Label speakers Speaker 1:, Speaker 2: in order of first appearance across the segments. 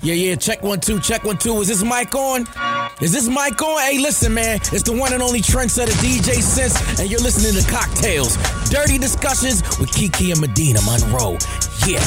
Speaker 1: Yeah, check 1 2, check 1 2. Is this mic on? Is this mic on? Hey, listen, man. It's the one and only trendsetter DJ Sense, and you're listening to Cocktails. Dirty discussions with Kiki and Medina Monroe. Yeah.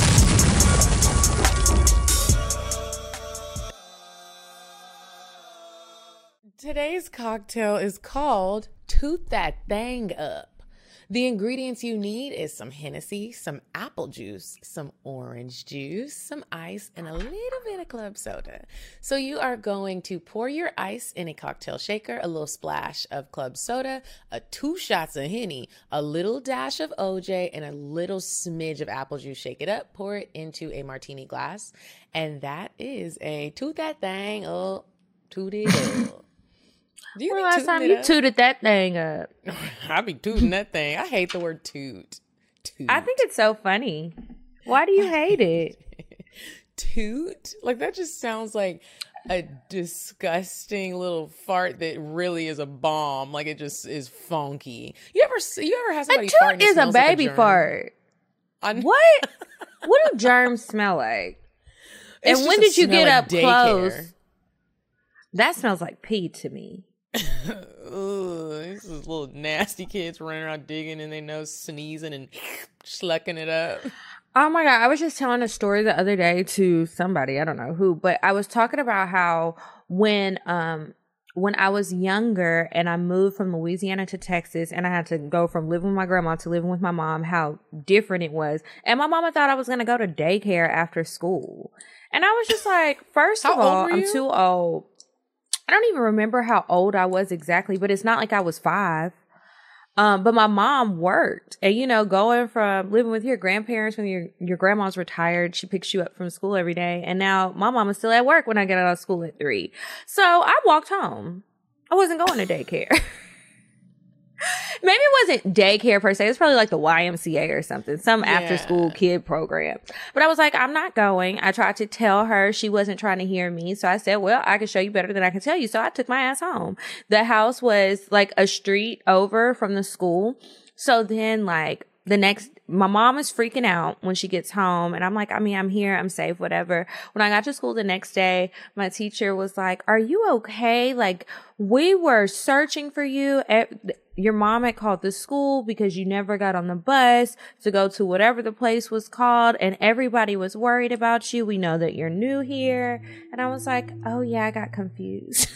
Speaker 2: Today's cocktail is called Toot That Thang Up. The ingredients you need is some Hennessy, some apple juice, some orange juice, some ice, and a little bit of club soda. So you are going to pour your ice in a cocktail shaker, a little splash of club soda, 2 shots of Henny, a little dash of OJ, and a little smidge of apple juice. Shake it up, pour it into a martini glass, and that is a Toot That Thang Up. Toot it up. Do you
Speaker 3: last time you tooted that thing up?
Speaker 2: I be tooting that thing. I hate the word toot.
Speaker 3: I think it's so funny. Why do you hate it?
Speaker 2: Toot? Like, that just sounds like a disgusting little fart that really is a bomb. Like, it just is funky. You ever have somebody fart?
Speaker 3: A toot is a baby fart. What? What do germs smell like? And when did you get up close? That smells like pee to me.
Speaker 2: Ugh, this is little nasty kids running around digging in their nose, sneezing and schlucking it up.
Speaker 3: Oh my God. I was just telling a story the other day to somebody, I don't know who, but I was talking about how when I was younger and I moved from Louisiana to Texas and I had to go from living with my grandma to living with my mom, how different it was. And my mama thought I was going to go to daycare after school. And I was just like, first of all, I'm too old. I don't even remember how old I was exactly, but it's not like I was 5. But my mom worked. And, you know, going from living with your grandparents when your grandma's retired, she picks you up from school every day. And now my mom is still at work when I get out of school at 3. So I walked home. I wasn't going to daycare. Maybe it wasn't daycare per se. It was probably like the YMCA or something, some after school kid program. But I was like, I'm not going. I tried to tell her. She wasn't trying to hear me. So I said, well, I can show you better than I can tell you. So I took my ass home. The house was like a street over from the school. So then like my mom is freaking out when she gets home. And I'm like, I mean, I'm here. I'm safe, whatever. When I got to school the next day, my teacher was like, are you okay? Like, we were searching for you. Your mom had called the school because you never got on the bus to go to whatever the place was called. And everybody was worried about you. We know that you're new here. And I was like, oh yeah, I got confused.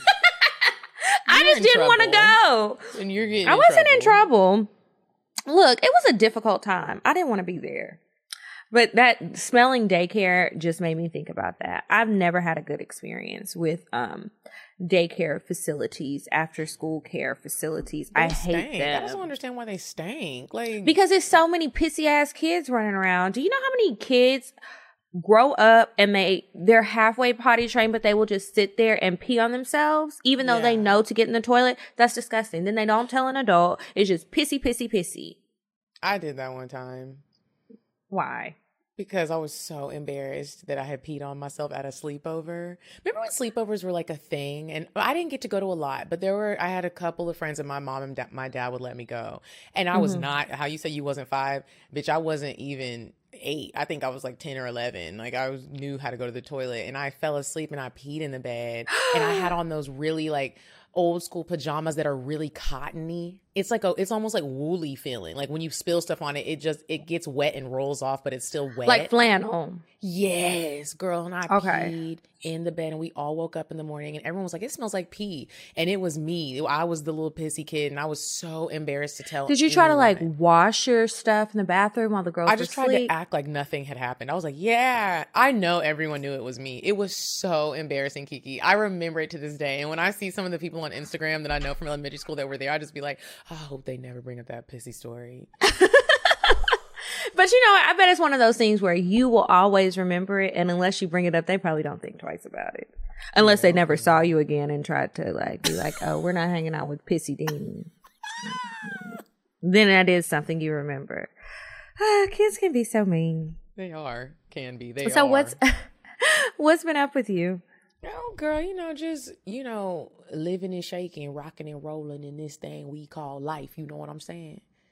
Speaker 3: I just didn't want to go.
Speaker 2: And you're getting
Speaker 3: I wasn't in trouble. Look, it was a difficult time. I didn't want to be there. But that smelling daycare just made me think about that. I've never had a good experience with daycare facilities, after school care facilities. I hate them.
Speaker 2: I don't understand why they stank. Like,
Speaker 3: because there's so many pissy ass kids running around. Do you know how many kids grow up and they're halfway potty trained, but they will just sit there and pee on themselves, even though they know to get in the toilet? That's disgusting. Then they don't tell an adult. It's just pissy, pissy, pissy.
Speaker 2: I did that one time.
Speaker 3: Why?
Speaker 2: Because I was so embarrassed that I had peed on myself at a sleepover. Remember when sleepovers were like a thing? And I didn't get to go to a lot, but I had a couple of friends and my mom and my dad would let me go. And I was not, how you said you wasn't 5, bitch, I wasn't even 8. I think I was like 10 or 11. Like, knew how to go to the toilet, and I fell asleep and I peed in the bed. And I had on those really like old school pajamas that are really cottony. It's almost like woolly feeling. Like when you spill stuff on it, it gets wet and rolls off, but it's still wet.
Speaker 3: Like flannel.
Speaker 2: Yes, girl. And I peed in the bed, and we all woke up in the morning and everyone was like, it smells like pee. And it was me. I was the little pissy kid, and I was so embarrassed to tell.
Speaker 3: Did you try to like wash your stuff in the bathroom while the girls were asleep?
Speaker 2: I just tried to act like nothing had happened. I was like, yeah, I know everyone knew it was me. It was so embarrassing, Kiki. I remember it to this day. And when I see some of the people on Instagram that I know from elementary school that were there, I just be like, I hope they never bring up that pissy story.
Speaker 3: But you know, I bet it's one of those things where you will always remember it, and unless you bring it up, they probably don't think twice about it. Unless they never saw you again and tried to like be like, oh, we're not hanging out with Pissy Dean. Then that is something you remember. Kids can be so mean.
Speaker 2: They can be.
Speaker 3: So what's been up with you?
Speaker 2: Oh, girl, just, living and shaking, rocking and rolling in this thing we call life. You know what I'm saying?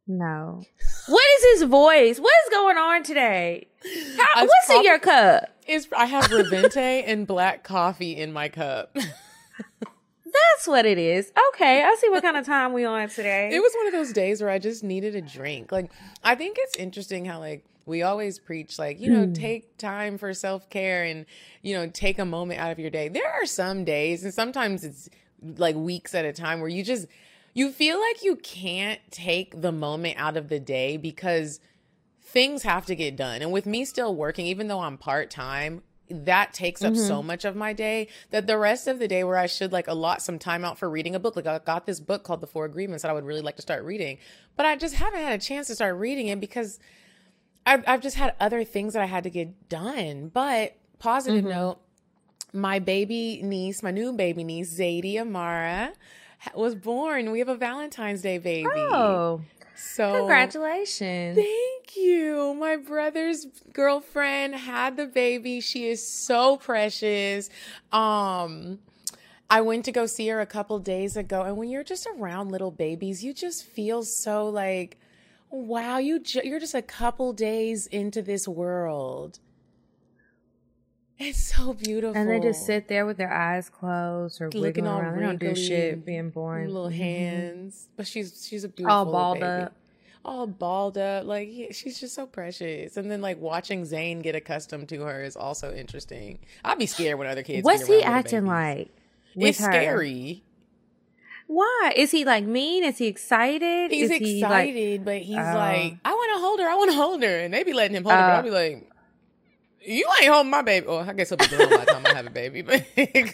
Speaker 3: No. What is his voice? What is going on today? What's in your cup?
Speaker 2: I have Revente and black coffee in my cup.
Speaker 3: That's what it is. Okay, I see what kind of time we on today.
Speaker 2: It was one of those days where I just needed a drink. Like, I think it's interesting how, like, we always preach, like, you know, take time for self-care and, you know, take a moment out of your day. There are some days, and sometimes it's like weeks at a time, where you feel like you can't take the moment out of the day because things have to get done. And with me still working, even though I'm part-time, that takes up so much of my day that the rest of the day where I should like allot some time out for reading a book. Like I got this book called The Four Agreements that I would really like to start reading, but I just haven't had a chance to start reading it because I've just had other things that I had to get done. But positive note, my baby niece, my new baby niece, Zadie Amara, was born. We have a Valentine's Day baby.
Speaker 3: Oh,
Speaker 2: so
Speaker 3: congratulations.
Speaker 2: Thank you. My brother's girlfriend had the baby. She is so precious. I went to go see her a couple days ago. And when you're just around little babies, you just feel so like, wow, you're just a couple days into this world. It's so beautiful.
Speaker 3: And they just sit there with their eyes closed or
Speaker 2: looking
Speaker 3: wiggling
Speaker 2: all
Speaker 3: around. They don't do
Speaker 2: wrinkly,
Speaker 3: shit, being born.
Speaker 2: little hands. But she's a beautiful
Speaker 3: all balled
Speaker 2: baby.
Speaker 3: up.
Speaker 2: All balled up. Like, yeah, she's just so precious. And then, like, watching Zane get accustomed to her is also interesting. I'd be scared when other kids
Speaker 3: What's
Speaker 2: get
Speaker 3: he
Speaker 2: around
Speaker 3: acting like with
Speaker 2: It's
Speaker 3: her?
Speaker 2: scary.
Speaker 3: Why? Is he, like, mean? Is he excited?
Speaker 2: He's
Speaker 3: Is he,
Speaker 2: excited, but he's like, I want to hold her. And they be letting him hold her, but I'll be like, you ain't holding my baby. Well, I guess he'll be doing by the time I have a baby. But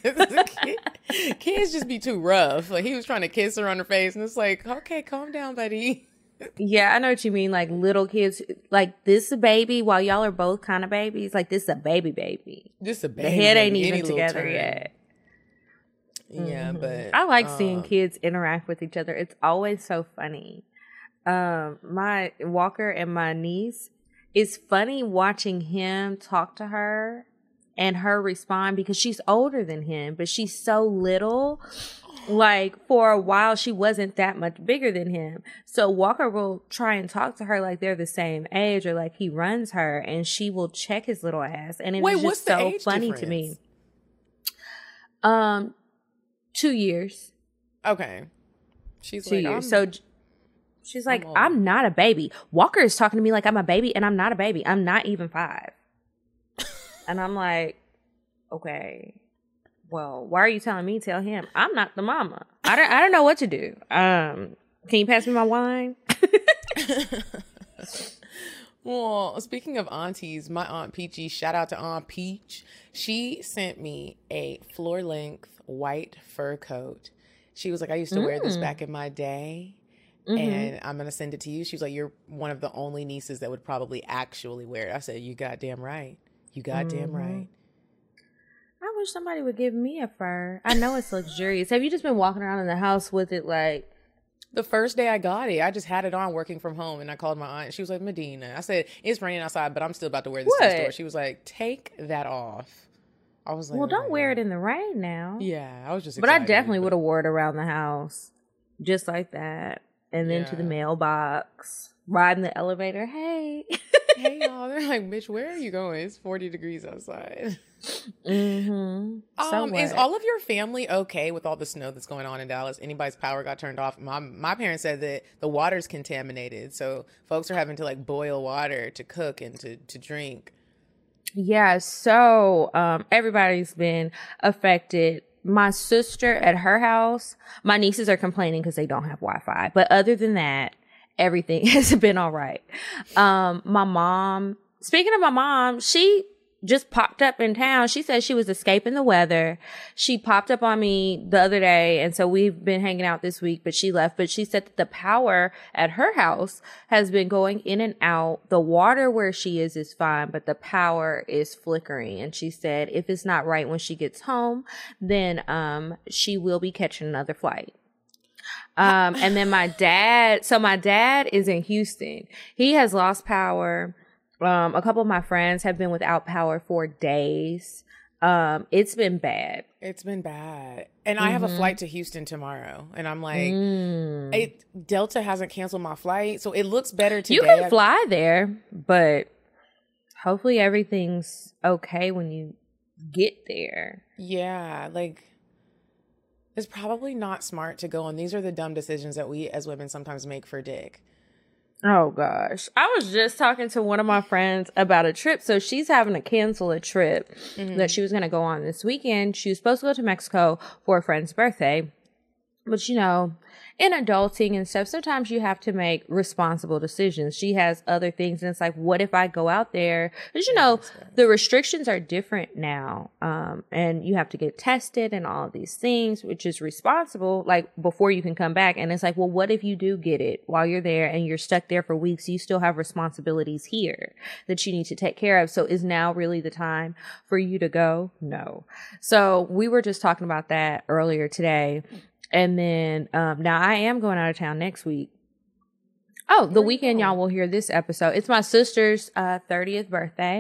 Speaker 2: kids just be too rough. Like, he was trying to kiss her on her face, and it's like, okay, calm down, buddy.
Speaker 3: Yeah, I know what you mean. Like, little kids, like, this is a baby while y'all are both kind of babies. Like, this is a baby.
Speaker 2: This is a baby.
Speaker 3: The head ain't
Speaker 2: baby.
Speaker 3: even
Speaker 2: Any
Speaker 3: together
Speaker 2: turn.
Speaker 3: yet.
Speaker 2: Yeah, but
Speaker 3: I like seeing kids interact with each other. It's always so funny. My Walker and my niece, it's funny watching him talk to her and her respond because she's older than him, but she's so little. Like, for a while, she wasn't that much bigger than him. So Walker will try and talk to her like they're the same age, or like he runs her, and she will check his little ass. And it's just so funny to me. 2 years.
Speaker 2: Okay. She's
Speaker 3: 2
Speaker 2: like,
Speaker 3: years. So she's like, I'm not a baby. Walker is talking to me like I'm a baby, and I'm not a baby. I'm not even 5. And I'm like, okay. Well, why are you telling me? Tell him. I'm not the mama. I don't know what to do. Can you pass me my wine?
Speaker 2: Well, speaking of aunties, my Aunt Peachy, shout out to Aunt Peach. She sent me a floor-length white fur coat. She was like, I used to wear this back in my day, and I'm going to send it to you. She was like, you're one of the only nieces that would probably actually wear it. I said, you goddamn right. You goddamn right.
Speaker 3: I wish somebody would give me a fur. I know it's luxurious. Have you just been walking around in the house with it like...
Speaker 2: The first day I got it, I just had it on working from home, and I called my aunt. She was like, Medina. I said, it's raining outside, but I'm still about to wear this to the store. She was like, take that off. I was like,
Speaker 3: well, don't wear it in the rain now.
Speaker 2: Yeah, I was just
Speaker 3: excited. But I definitely would have wore it around the house. Just like that. And then to the mailbox. Riding the elevator. Hey.
Speaker 2: Hey, y'all. They're like, bitch, where are you going? It's 40 degrees outside. Is all of your family okay with all the snow that's going on in Dallas? Anybody's power got turned off? My parents said that the water's contaminated, so folks are having to like boil water to cook and to drink.
Speaker 3: Yeah, so everybody's been affected. My sister at her house, my nieces are complaining because they don't have Wi-Fi, but other than that, everything has been all right. My mom, speaking of my mom, she just popped up in town. She said she was escaping the weather. She popped up on me the other day, and so we've been hanging out this week, but she left. But she said that the power at her house has been going in and out. The water where she is fine, but the power is flickering. And she said if it's not right when she gets home, then she will be catching another flight. And then my dad is in Houston. He has lost power. A couple of my friends have been without power for days. It's been bad.
Speaker 2: It's been bad. And I have a flight to Houston tomorrow. And I'm like, Delta hasn't canceled my flight. So it looks better today.
Speaker 3: You can fly there, but hopefully everything's okay when you get there.
Speaker 2: Yeah, like, it's probably not smart to go. And these are the dumb decisions that we as women sometimes make for dick.
Speaker 3: Oh, gosh. I was just talking to one of my friends about a trip. So she's having to cancel a trip that she was going to go on this weekend. She was supposed to go to Mexico for a friend's birthday. But, you know, in adulting and stuff, sometimes you have to make responsible decisions. She has other things. And it's like, what if I go out there? Because, you know, the restrictions are different now. And you have to get tested and all of these things, which is responsible, like before you can come back. And it's like, well, what if you do get it while you're there and you're stuck there for weeks? You still have responsibilities here that you need to take care of. So is now really the time for you to go? No. So we were just talking about that earlier today. And then now I am going out of town next week. Oh, the weekend y'all will hear this episode. It's my sister's 30th birthday.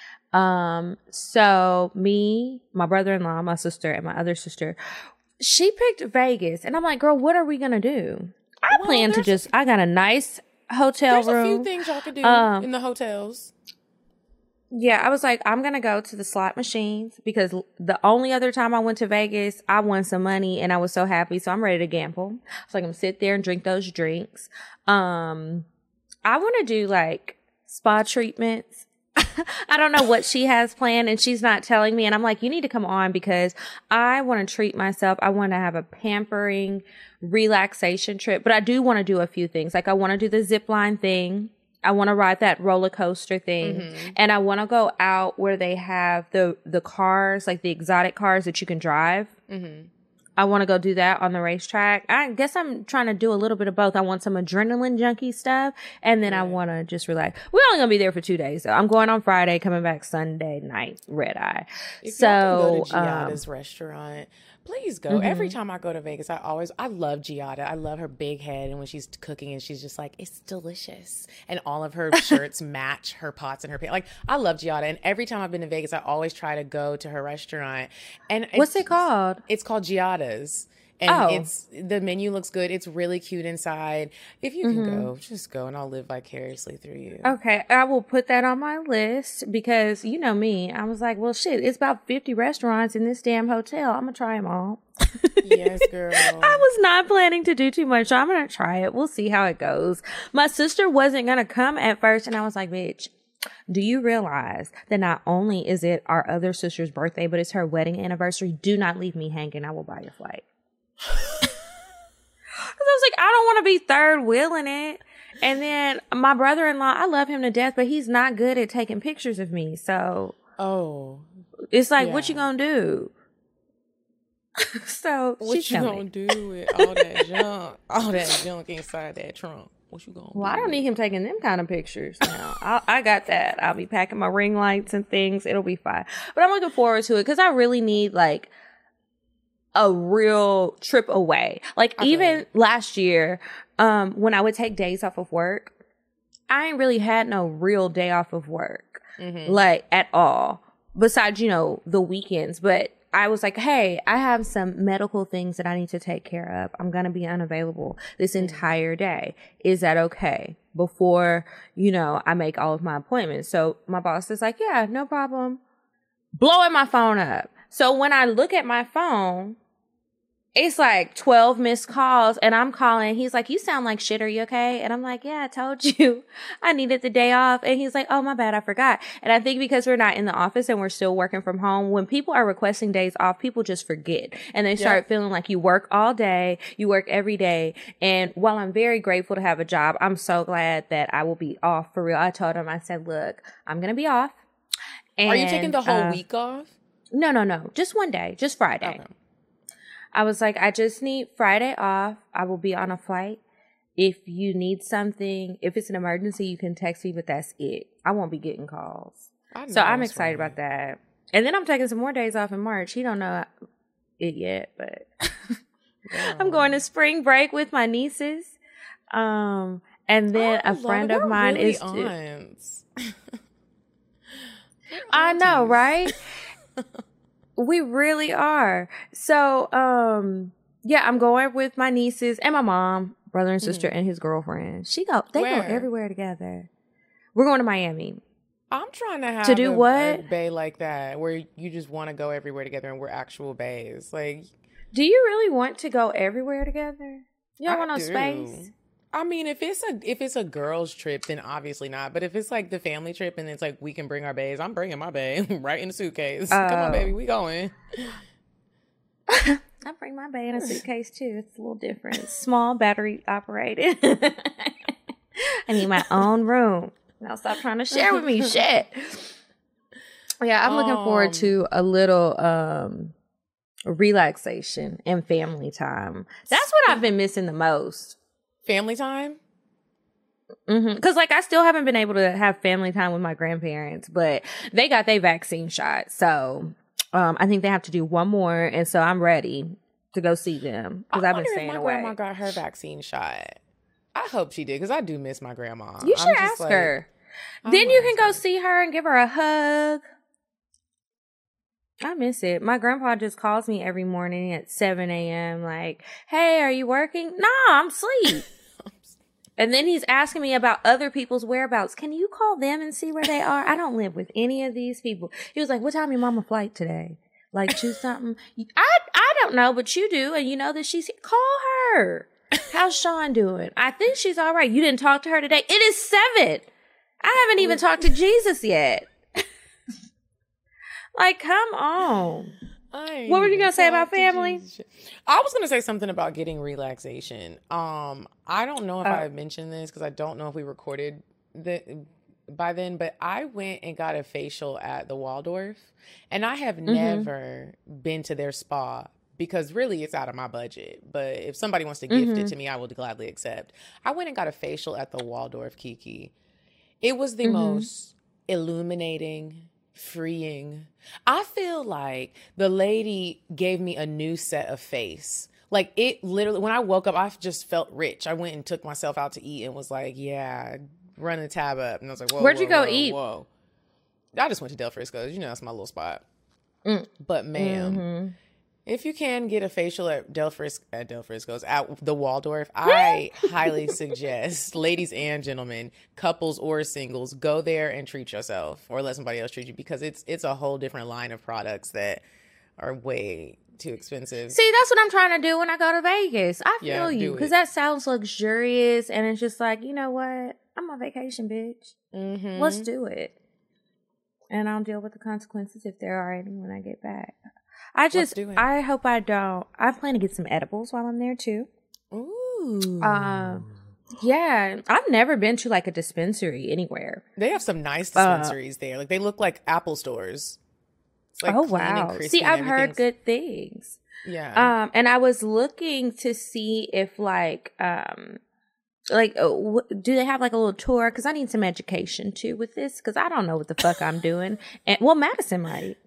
Speaker 3: So me, my brother-in-law, my sister, and my other sister, she picked Vegas. And I'm like, girl, what are we going to do? I got a nice hotel room.
Speaker 2: There's a few things y'all could do in the hotels.
Speaker 3: Yeah, I was like, I'm going to go to the slot machines because the only other time I went to Vegas, I won some money and I was so happy. So I'm ready to gamble. So I'm going to sit there and drink those drinks. I want to do like spa treatments. I don't know what she has planned and she's not telling me. And I'm like, you need to come on because I want to treat myself. I want to have a pampering relaxation trip, but I do want to do a few things. Like I want to do the zip line thing. I want to ride that roller coaster thing. And I want to go out where they have the cars, like the exotic cars that you can drive. I want to go do that on the racetrack. I guess I'm trying to do a little bit of both. I want some adrenaline junkie stuff. And then I want to just relax. We're only going to be there for 2 days. So I'm going on Friday, coming back Sunday night, red eye.
Speaker 2: If y'all can go to Giada's restaurant, please go. Every time I go to Vegas, I love Giada. I love her big head. And when she's cooking and she's just like, it's delicious. And all of her shirts match her pots and her pan. Like, I love Giada. And every time I've been to Vegas, I always try to go to her restaurant. And
Speaker 3: what's it called?
Speaker 2: It's called Giada's. And the menu looks good. It's really cute inside. If you can go, just go and I'll live vicariously through you.
Speaker 3: Okay. I will put that on my list because you know me. I was like, well, shit, it's about 50 restaurants in this damn hotel. I'm going to try them all.
Speaker 2: Yes, girl.
Speaker 3: I was not planning to do too much. So I'm going to try it. We'll see how it goes. My sister wasn't going to come at first. And I was like, bitch, do you realize that not only is it our other sister's birthday, but it's her wedding anniversary? Do not leave me hanging. I will buy your flight. I was like, I don't want to be third wheeling it. And then my brother-in-law, I love him to death, but he's not good at taking pictures of me. So, it's like, what you gonna do? So,
Speaker 2: what you gonna do with all that junk inside that trunk? What you gonna do?
Speaker 3: Well, I don't need him taking them kind of pictures now. I got that. I'll be packing my ring lights and things. It'll be fine. But I'm looking forward to it because I really need like a real trip away. Like even last year, when I would take days off of work, I ain't really had no real day off of work, like at all. Besides, you know, the weekends. But I was like, hey, I have some medical things that I need to take care of. I'm going to be unavailable this entire day. Is that okay? Before, you know, I make all of my appointments. So my boss is like, yeah, no problem. Blowing my phone up. So when I look at my phone, it's like 12 missed calls and I'm calling. He's like, you sound like shit. Are you okay? And I'm like, yeah, I told you I needed the day off. And he's like, oh, my bad. I forgot. And I think because we're not in the office and we're still working from home, when people are requesting days off, people just forget and they start feeling like you work all day. You work every day. And while I'm very grateful to have a job, I'm so glad that I will be off for real. I told him, I said, look, I'm going to be off. And,
Speaker 2: are you taking the whole week off?
Speaker 3: No. Just one day. Just Friday. Okay. I was like, I just need Friday off. I will be on a flight. If you need something, if it's an emergency, you can text me, but that's it. I won't be getting calls. So I'm excited about that. And then I'm taking some more days off in March. He don't know it yet, but I'm going to spring break with my nieces. And then a friend of mine is aunts. I know, right? We really are. So, yeah, I'm going with my nieces and my mom, brother and sister, and his girlfriend. They go everywhere together. We're going to Miami.
Speaker 2: I'm trying to have
Speaker 3: to do what?
Speaker 2: A bae like that, where you just want to go everywhere together and we're actual baes. Like,
Speaker 3: do you really want to go everywhere together? You don't want no space?
Speaker 2: I mean, if it's a girls trip, then obviously not. But if it's like the family trip and it's like we can bring our baes, I'm bringing my bae right in the suitcase. Come on, baby, we going.
Speaker 3: I bring my bae in a suitcase too. It's a little different. It's small, battery operated. I need my own room. Now stop trying to share with me. Shit. Yeah, I'm looking forward to a little relaxation and family time. That's what I've been missing the most.
Speaker 2: Family time?
Speaker 3: Because like I still haven't been able to have family time with my grandparents, but they got their vaccine shot. So I think they have to do one more. And so I'm ready to go see them because I've been staying away.
Speaker 2: My grandma got her vaccine shot. I hope she did because I do miss my grandma.
Speaker 3: You should ask her. Then you can go see her and give her a hug. I miss it. My grandpa just calls me every morning at 7 a.m. like, hey, are you working? Nah, I'm asleep. And then he's asking me about other people's whereabouts. Can you call them and see where they are? I don't live with any of these people. He was like, what time your mama flight today? Like, choose something. I don't know, but you do. And you know that she's here. Call her. How's Sean doing? I think she's all right. You didn't talk to her today. It is 7. I haven't even talked to Jesus yet. Like, come on. What were you going to say about family?
Speaker 2: I was going to say something about getting relaxation. I don't know if I mentioned this because I don't know if we recorded by then, but I went and got a facial at the Waldorf, and I have never been to their spa because really it's out of my budget. But if somebody wants to gift it to me, I will gladly accept. I went and got a facial at the Waldorf, Kiki. It was the most illuminating, freeing. I feel like the lady gave me a new set of face. Like it literally, when I woke up, I just felt rich. I went and took myself out to eat and was like, yeah, run the tab up. And I was like, whoa,
Speaker 3: where'd you go eat?
Speaker 2: Whoa. I just went to Del Frisco's. You know, that's my little spot. But ma'am, if you can get a facial at Del Frisco's, at the Waldorf, I highly suggest, ladies and gentlemen, couples or singles, go there and treat yourself or let somebody else treat you because it's a whole different line of products that are way too expensive.
Speaker 3: See, that's what I'm trying to do when I go to Vegas. I feel you because that sounds luxurious and it's just like, you know what? I'm on vacation, bitch. Let's do it. And I'll deal with the consequences if there are any when I get back. I hope I don't. I plan to get some edibles while I'm there too.
Speaker 2: Ooh.
Speaker 3: Yeah. I've never been to like a dispensary anywhere.
Speaker 2: They have some nice dispensaries there. Like they look like Apple stores. It's like
Speaker 3: wow. See, I've heard good things.
Speaker 2: Yeah.
Speaker 3: And I was looking to see if do they have like a little tour? Because I need some education too with this because I don't know what the fuck I'm doing. And well, Madison might.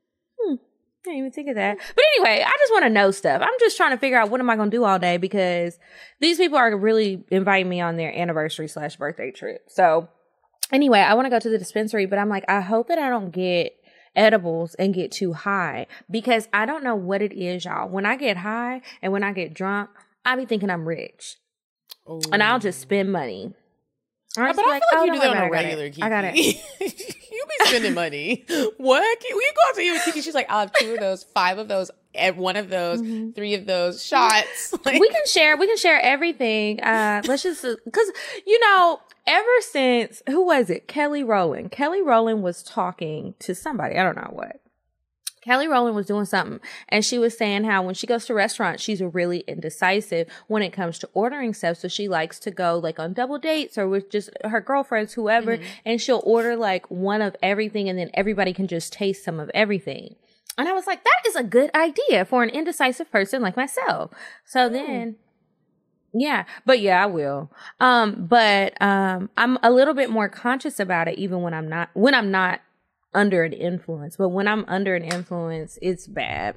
Speaker 3: I didn't even think of that. But anyway, I just want to know stuff. I'm just trying to figure out what am I going to do all day because these people are really inviting me on their anniversary/birthday trip. So anyway, I want to go to the dispensary, but I'm like, I hope that I don't get edibles and get too high because I don't know what it is, y'all. When I get high and when I get drunk, I be thinking I'm rich. Ooh. And I'll just spend money.
Speaker 2: But I feel like you do that on a regular, Kiki.
Speaker 3: I got it.
Speaker 2: You be spending money. What? We go out to eat with Kiki. She's like, I'll have 2 of those, 5 of those, 1 of those, 3 of those shots. Like,
Speaker 3: we can share everything. Let's just, because, you know, ever since, who was it? Kelly Rowland. Kelly Rowland was talking to somebody. I don't know what. Kelly Rowland was doing something and she was saying how when she goes to restaurants, she's really indecisive when it comes to ordering stuff. So she likes to go like on double dates or with just her girlfriends, whoever, and she'll order like one of everything and then everybody can just taste some of everything. And I was like, that is a good idea for an indecisive person like myself. So then, yeah, but yeah, I will. I'm a little bit more conscious about it even when I'm not under an influence, but when I'm under an influence, it's bad.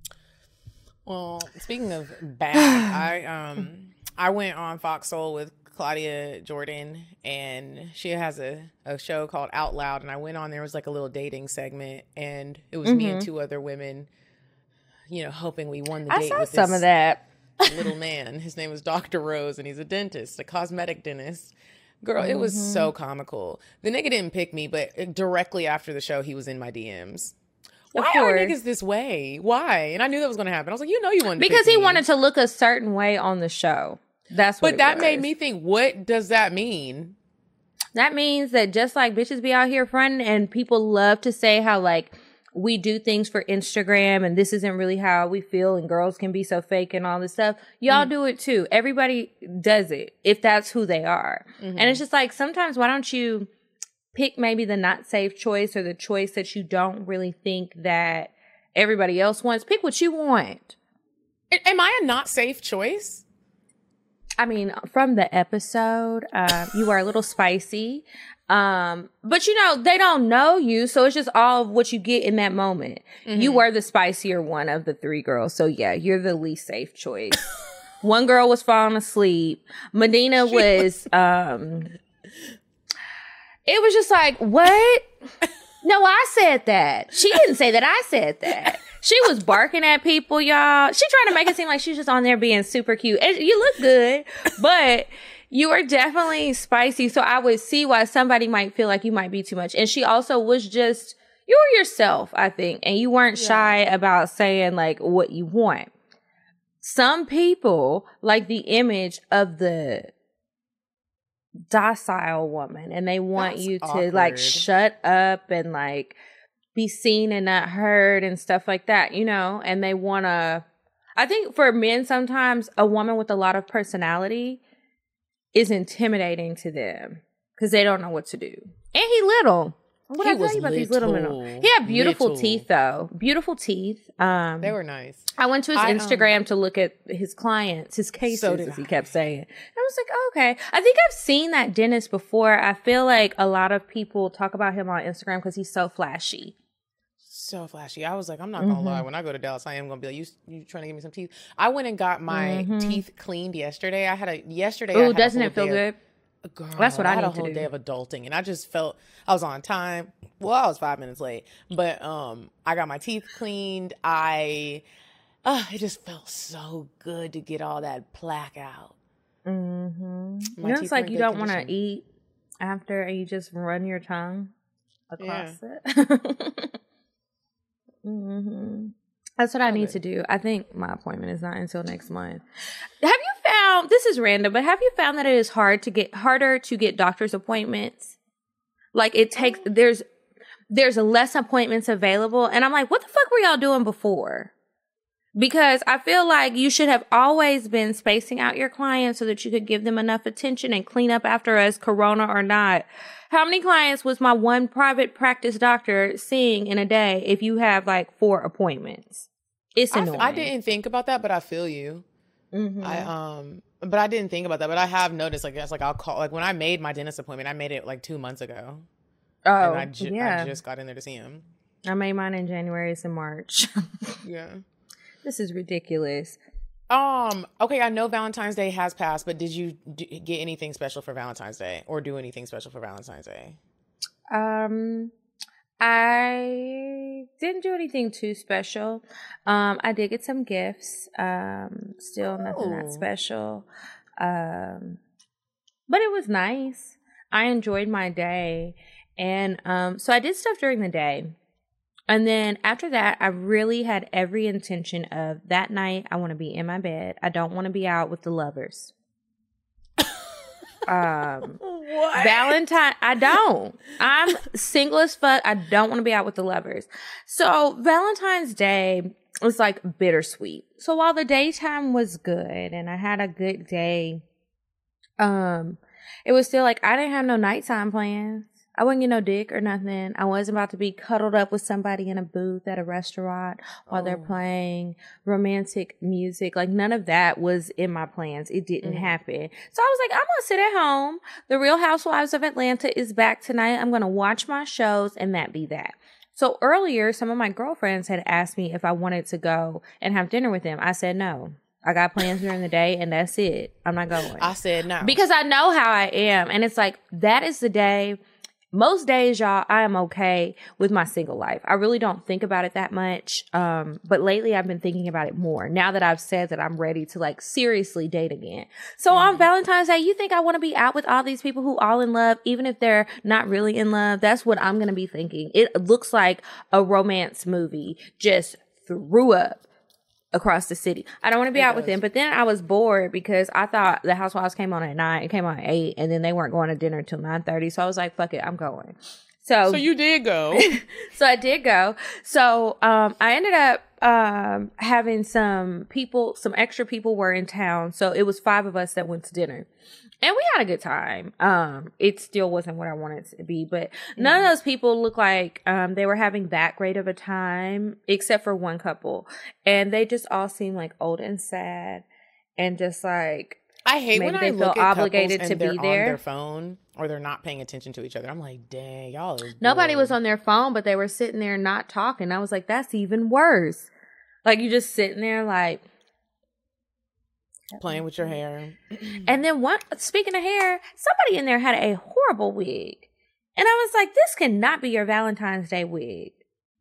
Speaker 2: Well, speaking of bad, I went on Fox Soul with Claudia Jordan, and she has a show called Out Loud, and I went on, there was like a little dating segment, and it was me and two other women, you know, hoping we won the date.
Speaker 3: I saw
Speaker 2: with
Speaker 3: some
Speaker 2: this
Speaker 3: of that.
Speaker 2: little man. His name was Dr. Rose, and he's a dentist, a cosmetic dentist. Girl, it was so comical. The nigga didn't pick me, but directly after the show, he was in my DMs. Why are niggas this way? Why? And I knew that was going to happen. I was like, you know you wanted to
Speaker 3: Because
Speaker 2: pick
Speaker 3: he
Speaker 2: me.
Speaker 3: wanted to look a certain way on the show. That's what
Speaker 2: But that made me think, what does that mean?
Speaker 3: That means that just like bitches be out here fronting and people love to say how like we do things for Instagram and this isn't really how we feel and girls can be so fake and all this stuff. Y'all do it too. Everybody does it if that's who they are. And it's just like, sometimes why don't you pick maybe the not safe choice or the choice that you don't really think that everybody else wants? Pick what you want.
Speaker 2: Am I a not safe choice?
Speaker 3: I mean, from the episode, you are a little spicy. But you know, they don't know you. So it's just all of what you get in that moment. You were the spicier one of the three girls. So yeah, you're the least safe choice. One girl was falling asleep. Medina was, it was just like, what? No, I said that. She didn't say that. I said that. She was barking at people, y'all. She trying to make it seem like she's just on there being super cute. And you look good, but you are definitely spicy. So I would see why somebody might feel like you might be too much. And she also was just, you were yourself, I think. And you weren't shy about saying like what you want. Some people like the image of the docile woman and they want you to like shut up and like be seen and not heard and stuff like that, you know? And they want to, I think for men, sometimes a woman with a lot of personality is intimidating to them because they don't know what to do. And he little. What I tell you about these little men? He had beautiful teeth, though. Beautiful teeth.
Speaker 2: They were nice.
Speaker 3: I went to his Instagram to look at his clients, his cases, as he kept saying. And I was like, oh, okay. I think I've seen that dentist before. I feel like a lot of people talk about him on Instagram because he's so flashy.
Speaker 2: So flashy. I was like, I'm not gonna lie. When I go to Dallas, I am gonna be like, you trying to give me some teeth? I went and got my teeth cleaned yesterday.
Speaker 3: Oh, doesn't it feel good?
Speaker 2: Girl,
Speaker 3: that's what I
Speaker 2: had
Speaker 3: need
Speaker 2: a whole
Speaker 3: to do.
Speaker 2: Day of adulting, and I just felt I was on time. Well, I was 5 minutes late, but I got my teeth cleaned. It just felt so good to get all that plaque out.
Speaker 3: You know, it's like you don't want to eat after, and you just run your tongue across it. That's what I need to do. I think my appointment is not until next month. Have you found, this is random, but have you found that it is harder to get doctor's appointments? Like it takes, there's less appointments available. And I'm like, what the fuck were y'all doing before? Because I feel like you should have always been spacing out your clients so that you could give them enough attention and clean up after us, corona or not. How many clients was my one private practice doctor seeing in a day if you have like 4 appointments? It's annoying.
Speaker 2: I didn't think about that, but I feel you. But I didn't think about that, but I have noticed like, that's like, I'll call, like when I made my dentist appointment, I made it like 2 months ago.
Speaker 3: Oh,
Speaker 2: and I just got in there to see him.
Speaker 3: I made mine in January. It's in March.
Speaker 2: Yeah.
Speaker 3: This is ridiculous.
Speaker 2: Okay, I know Valentine's Day has passed, but did you get anything special for Valentine's Day or do anything special for Valentine's Day?
Speaker 3: I didn't do anything too special. I did get some gifts. Still nothing that special. But it was nice. I enjoyed my day. And so I did stuff during the day. And then after that, I really had every intention of that night, I want to be in my bed. I don't want to be out with the lovers.
Speaker 2: What?
Speaker 3: Valentine, I don't. I'm single as fuck. I don't want to be out with the lovers. So Valentine's Day was like bittersweet. So while the daytime was good and I had a good day, it was still like I didn't have no nighttime plans. I wasn't getting no dick or nothing. I wasn't about to be cuddled up with somebody in a booth at a restaurant while they're playing romantic music. Like none of that was in my plans. It didn't happen. So I was like, I'm going to sit at home. The Real Housewives of Atlanta is back tonight. I'm going to watch my shows and that be that. So earlier, some of my girlfriends had asked me if I wanted to go and have dinner with them. I said no. I got plans during the day and that's it. I'm not going.
Speaker 2: I said no.
Speaker 3: Because I know how I am. And it's like, that is the day. Most days, y'all, I am okay with my single life. I really don't think about it that much. But lately I've been thinking about it more now that I've said that I'm ready to like seriously date again. So on Valentine's Day, you think I want to be out with all these people who all in love, even if they're not really in love? That's what I'm going to be thinking. It looks like a romance movie just threw up across the city. I don't want to be out with them. But then I was bored because I thought the Housewives came on at 9. It came on at 8. And then they weren't going to dinner until 9:30. So I was like, fuck it, I'm going. So
Speaker 2: you did go.
Speaker 3: So I did go. So I ended up having some extra people were in town. So it was 5 of us that went to dinner. And we had a good time. It still wasn't what I wanted it to be, but none of those people looked like they were having that great of a time, except for one couple. And they just all seemed like old and sad, and just like
Speaker 2: I hate
Speaker 3: maybe
Speaker 2: when
Speaker 3: they
Speaker 2: I
Speaker 3: feel
Speaker 2: look at
Speaker 3: obligated
Speaker 2: couples
Speaker 3: to
Speaker 2: and they're
Speaker 3: be
Speaker 2: on
Speaker 3: there.
Speaker 2: their phone or they're not paying attention to each other. I'm like, dang, y'all.
Speaker 3: Nobody was on their phone, but they were sitting there not talking. I was like, that's even worse. Like you just sitting there like.
Speaker 2: Playing with your hair.
Speaker 3: And then speaking of hair, somebody in there had a horrible wig. And I was like, this cannot be your Valentine's Day wig.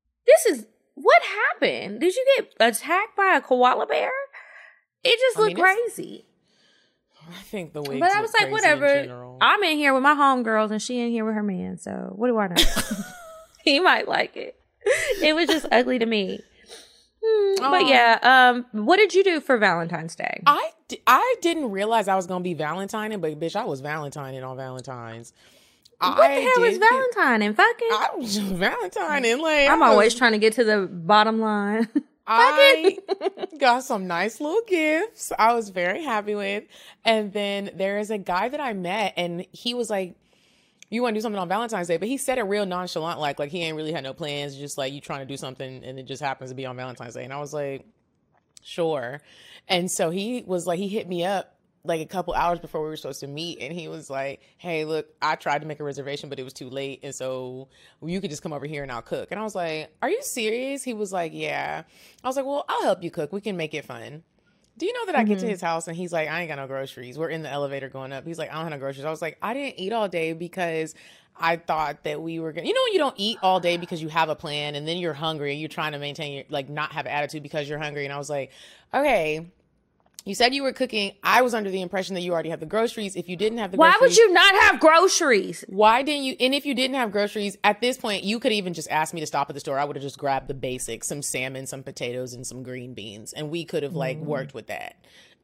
Speaker 3: What happened? Did you get attacked by a koala bear? It just looked crazy.
Speaker 2: I think the wig.
Speaker 3: But I was like, whatever. I'm in here with my homegirls and she in here with her man. So what do I know? He might like it. It was just ugly to me. But yeah, what did you do for Valentine's Day?
Speaker 2: I didn't realize I was going to be Valentining, but bitch, I was Valentining on Valentine's.
Speaker 3: What the hell is Valentining? Fucking?
Speaker 2: I was Valentining. Like,
Speaker 3: I'm always trying to get to the bottom line.
Speaker 2: I got some nice little gifts I was very happy with. And then there is a guy that I met and he was like, you want to do something on Valentine's Day? But he said it real nonchalant, like he ain't really had no plans, just like you trying to do something and it just happens to be on Valentine's Day. And I was like, sure. And so he was like, he hit me up like a couple hours before we were supposed to meet. And he was like, hey, look, I tried to make a reservation, but it was too late. And so you could just come over here and I'll cook. And I was like, are you serious? He was like, yeah. I was like, well, I'll help you cook. We can make it fun. Do you know that I get to his house and he's like, I ain't got no groceries. We're in the elevator going up. He's like, I don't have no groceries. I was like, I didn't eat all day because I thought that we were going to, you know, when you don't eat all day because you have a plan and then you're hungry and you're trying to maintain your, like, not have attitude because you're hungry. And I was like, okay, you said you were cooking. I was under the impression that you already have the groceries. If you didn't have the groceries.
Speaker 3: Why would you not have groceries?
Speaker 2: Why didn't you? And if you didn't have groceries, at this point, you could even just ask me to stop at the store. I would have just grabbed the basics, some salmon, some potatoes, and some green beans. And we could have like worked with that.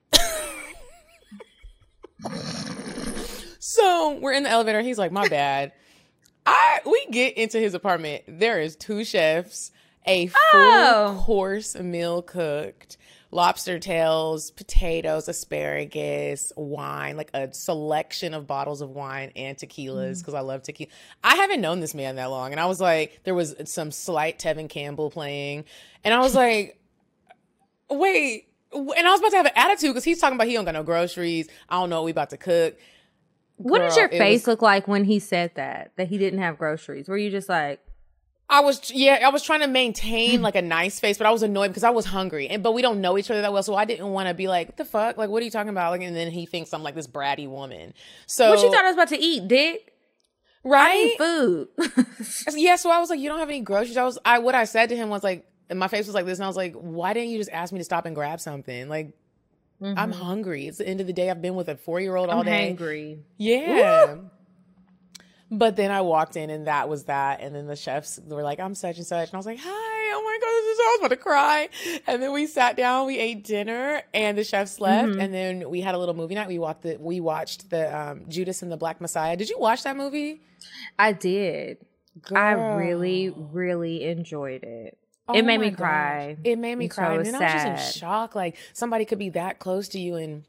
Speaker 2: So we're in the elevator. He's like, my bad. We get into his apartment. There is 2 chefs, a full course meal cooked, lobster tails, potatoes, asparagus, wine, like a selection of bottles of wine and tequilas because I love tequila. I haven't known this man that long. And I was like, there was some slight Tevin Campbell playing. And I was like, wait. And I was about to have an attitude because he's talking about he don't got no groceries. I don't know what we about to cook.
Speaker 3: What did your face look like when he said that he didn't have groceries? Were you just like...
Speaker 2: I was trying to maintain like a nice face, but I was annoyed because I was hungry. But we don't know each other that well, so I didn't want to be like, what the fuck? Like, what are you talking about? Like, and then he thinks I'm like this bratty woman. So
Speaker 3: what you thought I was about to eat, dick?
Speaker 2: Right?
Speaker 3: I need food.
Speaker 2: Yeah, so I was like, you don't have any groceries? What I said to him was like, and my face was like this, and I was like, why didn't you just ask me to stop and grab something? Like, I'm hungry. It's the end of the day. I've been with a 4-year-old all day.
Speaker 3: I'm hangry.
Speaker 2: Yeah. Woo! But then I walked in and that was that. And then the chefs were like, I'm such and such. And I was like, hi, oh my God, I was about to cry. And then we sat down, we ate dinner and the chefs left. And then we had a little movie night. We watched the Judas and the Black Messiah. Did you watch that movie?
Speaker 3: I did.
Speaker 2: Girl.
Speaker 3: I really, really enjoyed it.
Speaker 2: Oh
Speaker 3: it made me cry.
Speaker 2: It made me cry.
Speaker 3: So
Speaker 2: And then I was just in shock. Like somebody could be that close to you and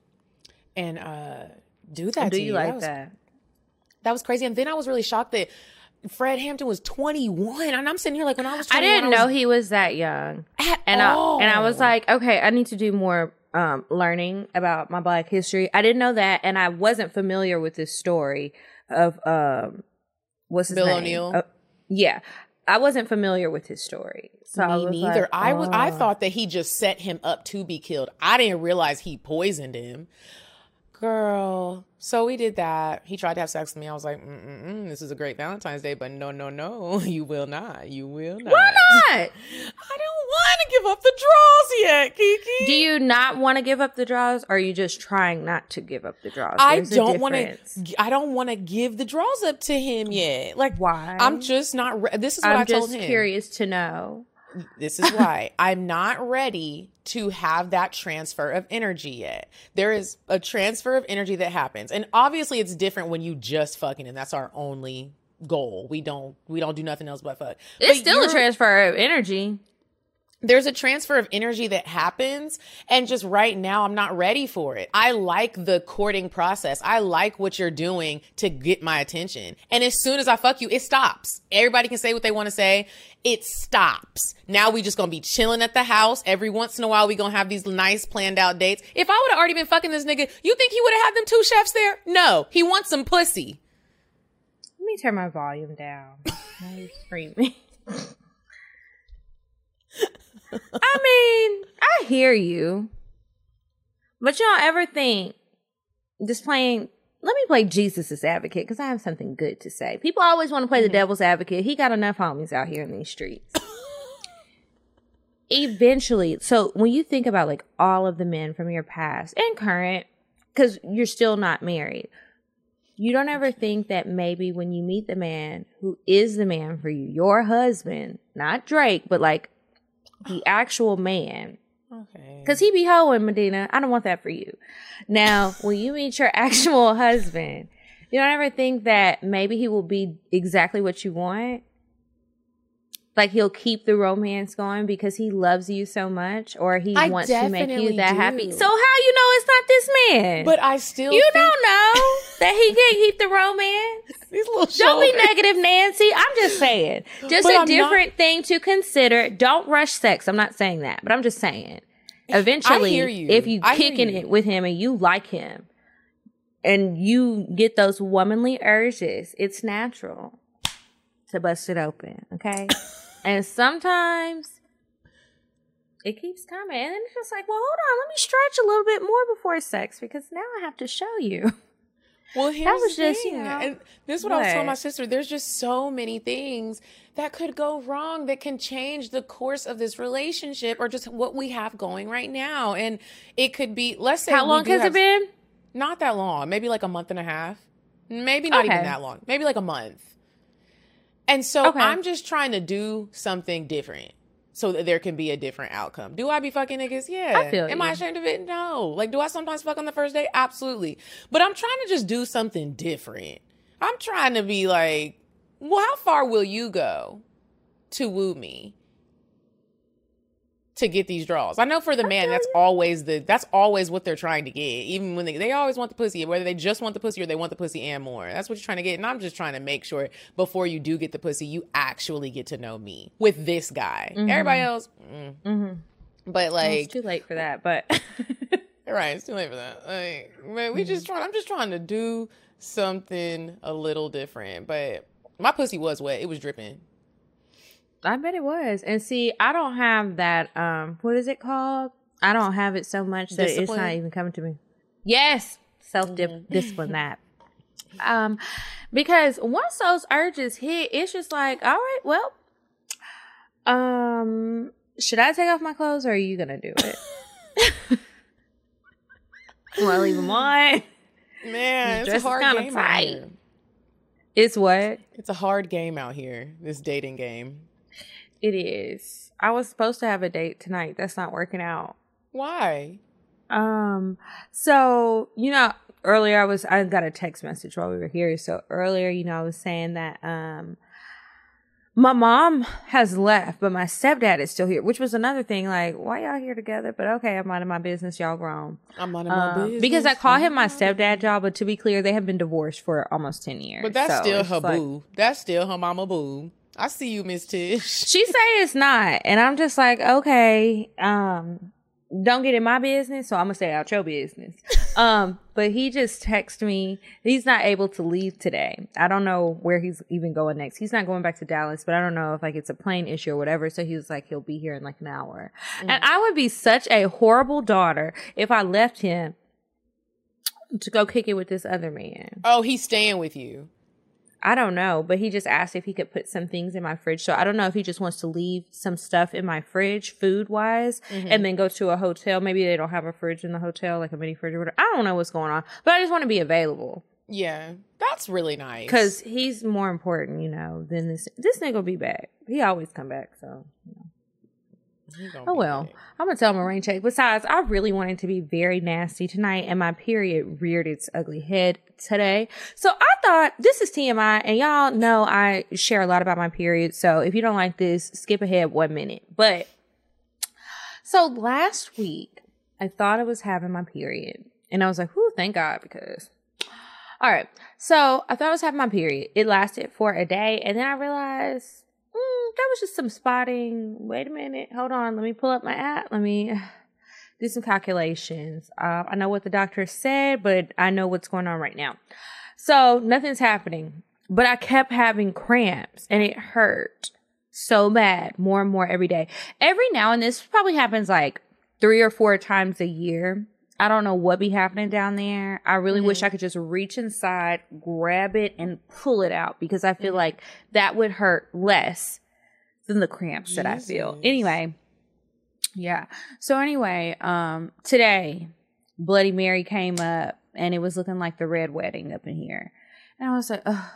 Speaker 2: do that to you.
Speaker 3: Do you like that?
Speaker 2: That was crazy. And then I was really shocked that Fred Hampton was 21. And I'm sitting here like when I was 21.
Speaker 3: I didn't know he was that young.
Speaker 2: At all.
Speaker 3: I was like, okay, I need to do more learning about my Black history. I didn't know that. And I wasn't familiar with this story of, what's his name?
Speaker 2: Bill O'Neal.
Speaker 3: Yeah. I wasn't familiar with his story. So
Speaker 2: Me neither. I thought that he just set him up to be killed. I didn't realize he poisoned him. Girl, so we did that. He tried to have sex with me. I was like, this is a great Valentine's Day, but no, you will not. You will not.
Speaker 3: Why not?
Speaker 2: I don't want to give up the draws yet, Kiki.
Speaker 3: Do you not want to give up the draws, or are you just trying not to give up the draws?
Speaker 2: I don't want to give the draws up to him yet. Like,
Speaker 3: why?
Speaker 2: I'm just not. This is what I told him.
Speaker 3: I'm just curious to know.
Speaker 2: This is why I'm not ready to have that transfer of energy yet. There is a transfer of energy that happens. And obviously it's different when you just fucking, and that's our only goal. We don't do nothing else but fuck.
Speaker 3: It's still a transfer of energy.
Speaker 2: There's a transfer of energy that happens, and just right now I'm not ready for it. I like the courting process. I like what you're doing to get my attention. And as soon as I fuck you, it stops. Everybody can say what they want to say. It stops. Now we just gonna be chilling at the house. Every once in a while we gonna have these nice planned out dates. If I would have already been fucking this nigga, you think he would have had them 2 chefs there? No, he wants some pussy.
Speaker 3: Let me turn my volume down. Now you're screaming. I mean, I hear you. But y'all ever think, let me play Jesus' advocate, because I have something good to say. People always want to play the devil's advocate. He got enough homies out here in these streets. Eventually, so when you think about like all of the men from your past and current, because you're still not married, you don't ever think that maybe when you meet the man who is the man for you, your husband, not Drake, but like the actual man.
Speaker 2: Okay.
Speaker 3: Because he be hoeing, Medina. I don't want that for you. Now, when you meet your actual husband, you don't ever think that maybe he will be exactly what you want? Like he'll keep the romance going because he loves you so much, or he wants to make you that happy. So how you know it's not this man?
Speaker 2: But I still
Speaker 3: don't know that he can't keep the romance.
Speaker 2: These little
Speaker 3: Don't be negative, Nancy. I'm just saying. Just a different thing to consider. Don't rush sex. I'm not saying that, but I'm just saying. Eventually, if you kicking it with him and you like him and you get those womanly urges, it's natural to bust it open, okay? And sometimes it keeps coming. And then it's just like, well, hold on. Let me stretch a little bit more before sex, because now I have to show you.
Speaker 2: Well, here's the thing. And this is what I was telling my
Speaker 3: What?
Speaker 2: sister. There's just so many things that could go wrong that can change the course of this relationship or just what we have going right now. And it could be, let's say,
Speaker 3: How long has it been?
Speaker 2: Not that long. Maybe like a month and a half. Maybe not even that long. Maybe like a month. And so I'm just trying to do something different so that there can be a different outcome. Do I be fucking niggas? Yeah.
Speaker 3: I feel
Speaker 2: Am I ashamed of it? No. Like, do I sometimes fuck on the first date? Absolutely. But I'm trying to just do something different. I'm trying to be like, well, how far will you go to woo me to get these draws? I know for the man, that's always what they're trying to get. Even when they always want the pussy, whether they just want the pussy or they want the pussy and more. That's what you're trying to get. And I'm just trying to make sure before you do get the pussy, you actually get to know me with this guy. Mm-hmm. Everybody else, but like,
Speaker 3: it's too late for that. But
Speaker 2: right, it's too late for that. Like, man, I'm just trying to do something a little different. But my pussy was wet. It was dripping.
Speaker 3: I bet it was. And see, I don't have that, what is it called? I don't have it so much that it's not even coming to me. Yes. Self-discipline that. Because once those urges hit, it's just like, all right, well, should I take off my clothes or are you going to do it? Want to leave them on?
Speaker 2: Man, it's a hard game out here.
Speaker 3: It's what?
Speaker 2: It's a hard game out here, this dating game.
Speaker 3: It is. I was supposed to have a date tonight. That's not working out.
Speaker 2: Why?
Speaker 3: So, earlier I got a text message while we were here. So earlier, I was saying that, my mom has left, but my stepdad is still here, which was another thing. Like, why y'all here together? But okay, I'm minding my business. Y'all grown.
Speaker 2: I'm minding my business.
Speaker 3: Because I call him my stepdad, y'all, but to be clear, they have been divorced for almost 10 years.
Speaker 2: But that's still her boo. That's still her mama boo. I see you, Miss Tish.
Speaker 3: She say it's not. And I'm just like, okay, don't get in my business, so I'm going to stay out your business. But he just texted me. He's not able to leave today. I don't know where he's even going next. He's not going back to Dallas, but I don't know if like it's a plane issue or whatever. So he was like, he'll be here in like an hour. And I would be such a horrible daughter if I left him to go kick it with this other man.
Speaker 2: Oh, he's staying with you.
Speaker 3: I don't know, but he just asked if he could put some things in my fridge. So I don't know if he just wants to leave some stuff in my fridge, food-wise, and then go to a hotel. Maybe they don't have a fridge in the hotel, like a mini fridge or whatever. I don't know what's going on, but I just want to be available.
Speaker 2: Yeah, that's really nice.
Speaker 3: Because he's more important, you know, than this. This nigga will be back. He always come back, so, you know. Oh, well, I'm going to tell him a rain check. Besides, I really wanted to be very nasty tonight, and my period reared its ugly head today. So I thought, this is TMI, and y'all know I share a lot about my period. So if you don't like this, skip ahead 1 minute. But, so last week, I thought I was having my period. And I was like, whew, thank God, because... All right. So I thought I was having my period. It lasted for a day, and then I realized... that was just some spotting. Wait a minute. Hold on. Let me pull up my app. Let me do some calculations. I know what the doctor said, but I know what's going on right now. So nothing's happening. But I kept having cramps and it hurt so bad, more and more every day. Every now and this probably happens like 3 or 4 times a year. I don't know what be happening down there. I really wish I could just reach inside, grab it, and pull it out because I feel like that would hurt less than the cramps that I feel. Anyway, yeah. So anyway, today, Bloody Mary came up, and it was looking like the red wedding up in here. And I was like, ugh.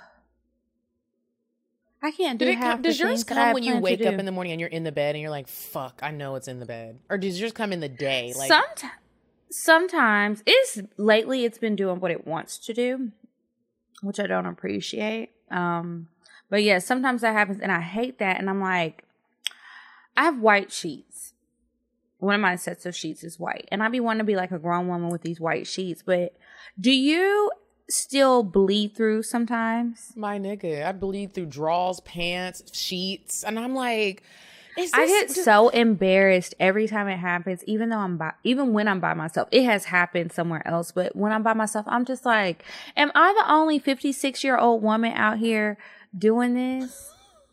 Speaker 3: I can't do half the things that I
Speaker 2: Does yours come when you
Speaker 3: plan to
Speaker 2: wake
Speaker 3: do.
Speaker 2: up in the morning and you're in the bed and you're like, fuck, I know it's in the bed? Or does yours come in the day? Like
Speaker 3: Sometimes lately it's been doing what it wants to do, which I don't appreciate. But yeah, sometimes that happens and I hate that. And I'm like, I have white sheets. One of my sets of sheets is white, and I be wanting to be like a grown woman with these white sheets. But do you still bleed through sometimes?
Speaker 2: My nigga, I bleed through drawers, pants, sheets, and I'm like,
Speaker 3: I get so embarrassed every time it happens, even when I'm by myself. It has happened somewhere else, but when I'm by myself, I'm just like, am I the only 56-year-old woman out here doing this?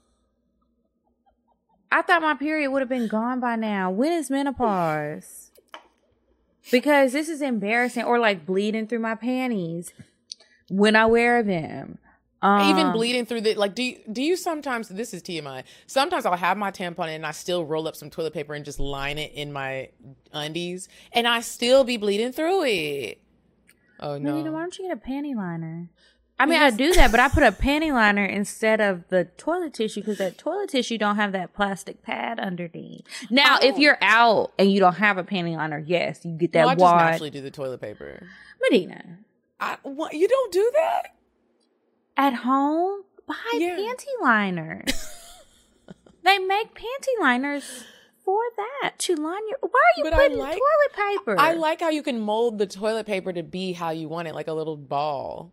Speaker 3: I thought my period would have been gone by now. When is menopause? Because this is embarrassing. Or like bleeding through my panties when I wear them.
Speaker 2: Even bleeding through the, like, do you sometimes, this is TMI, sometimes I'll have my tampon in and I still roll up some toilet paper and just line it in my undies and I still be bleeding through it. Oh no.
Speaker 3: Melina, why don't you get a panty liner? I mean, I do that, but I put a panty liner instead of the toilet tissue because that toilet tissue don't have that plastic pad underneath. Now, if you're out and you don't have a panty liner, yes, you get that wad.
Speaker 2: I just naturally do the toilet paper.
Speaker 3: Melina.
Speaker 2: What, you don't do that?
Speaker 3: At home? Buy panty liners. They make panty liners for that. To line your... Why are you putting toilet paper?
Speaker 2: I like how you can mold the toilet paper to be how you want it, like a little ball.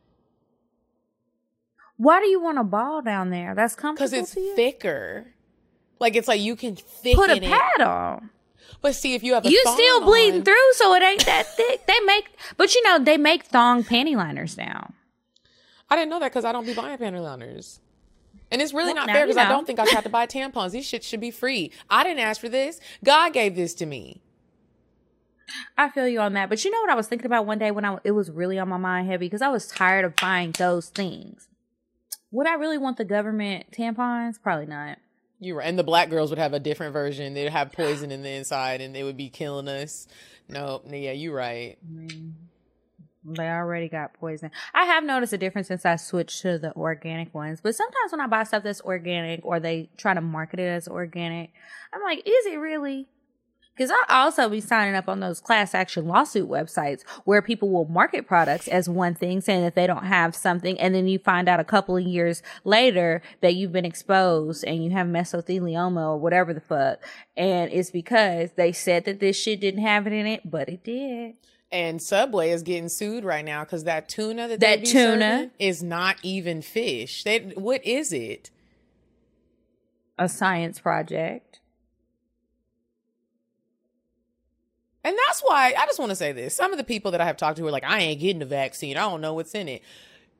Speaker 3: Why do you want a ball down there? That's comfortable to you?
Speaker 2: Because it's thicker. Like, it's like you can thicken
Speaker 3: put a pad on.
Speaker 2: But see, if you have a
Speaker 3: you
Speaker 2: thong
Speaker 3: still bleeding
Speaker 2: on,
Speaker 3: through, so it ain't that thick. But you know, they make thong panty liners now.
Speaker 2: I didn't know that because I don't be buying panty liners. And it's really not fair because I don't think I should have to buy tampons. These shit should be free. I didn't ask for this. God gave this to me.
Speaker 3: I feel you on that. But you know what I was thinking about one day when it was really on my mind heavy because I was tired of buying those things. Would I really want the government tampons? Probably not.
Speaker 2: You're right. And the black girls would have a different version. They'd have poison in the inside and they would be killing us. No, yeah, you're right.
Speaker 3: They already got poison. I have noticed a difference since I switched to the organic ones. But sometimes when I buy stuff that's organic or they try to market it as organic, I'm like, is it really? Because I also be signing up on those class action lawsuit websites where people will market products as one thing, saying that they don't have something. And then you find out a couple of years later that you've been exposed and you have mesothelioma or whatever the fuck. And it's because they said that this shit didn't have it in it, but it did.
Speaker 2: And Subway is getting sued right now because that tuna that serving is not even fish. What is it?
Speaker 3: A science project.
Speaker 2: And that's why I just want to say this. Some of the people that I have talked to are like, I ain't getting the vaccine. I don't know what's in it.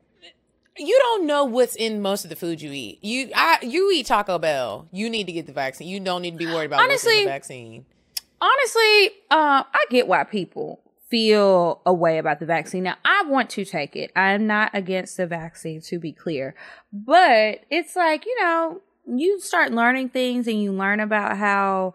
Speaker 2: You don't know what's in most of the food you eat. You eat Taco Bell. You need to get the vaccine. You don't need to be worried about what's in the vaccine.
Speaker 3: Honestly, I get why people feel a way about the vaccine. Now, I want to take it. I'm not against the vaccine, to be clear. But it's like, you start learning things and you learn about how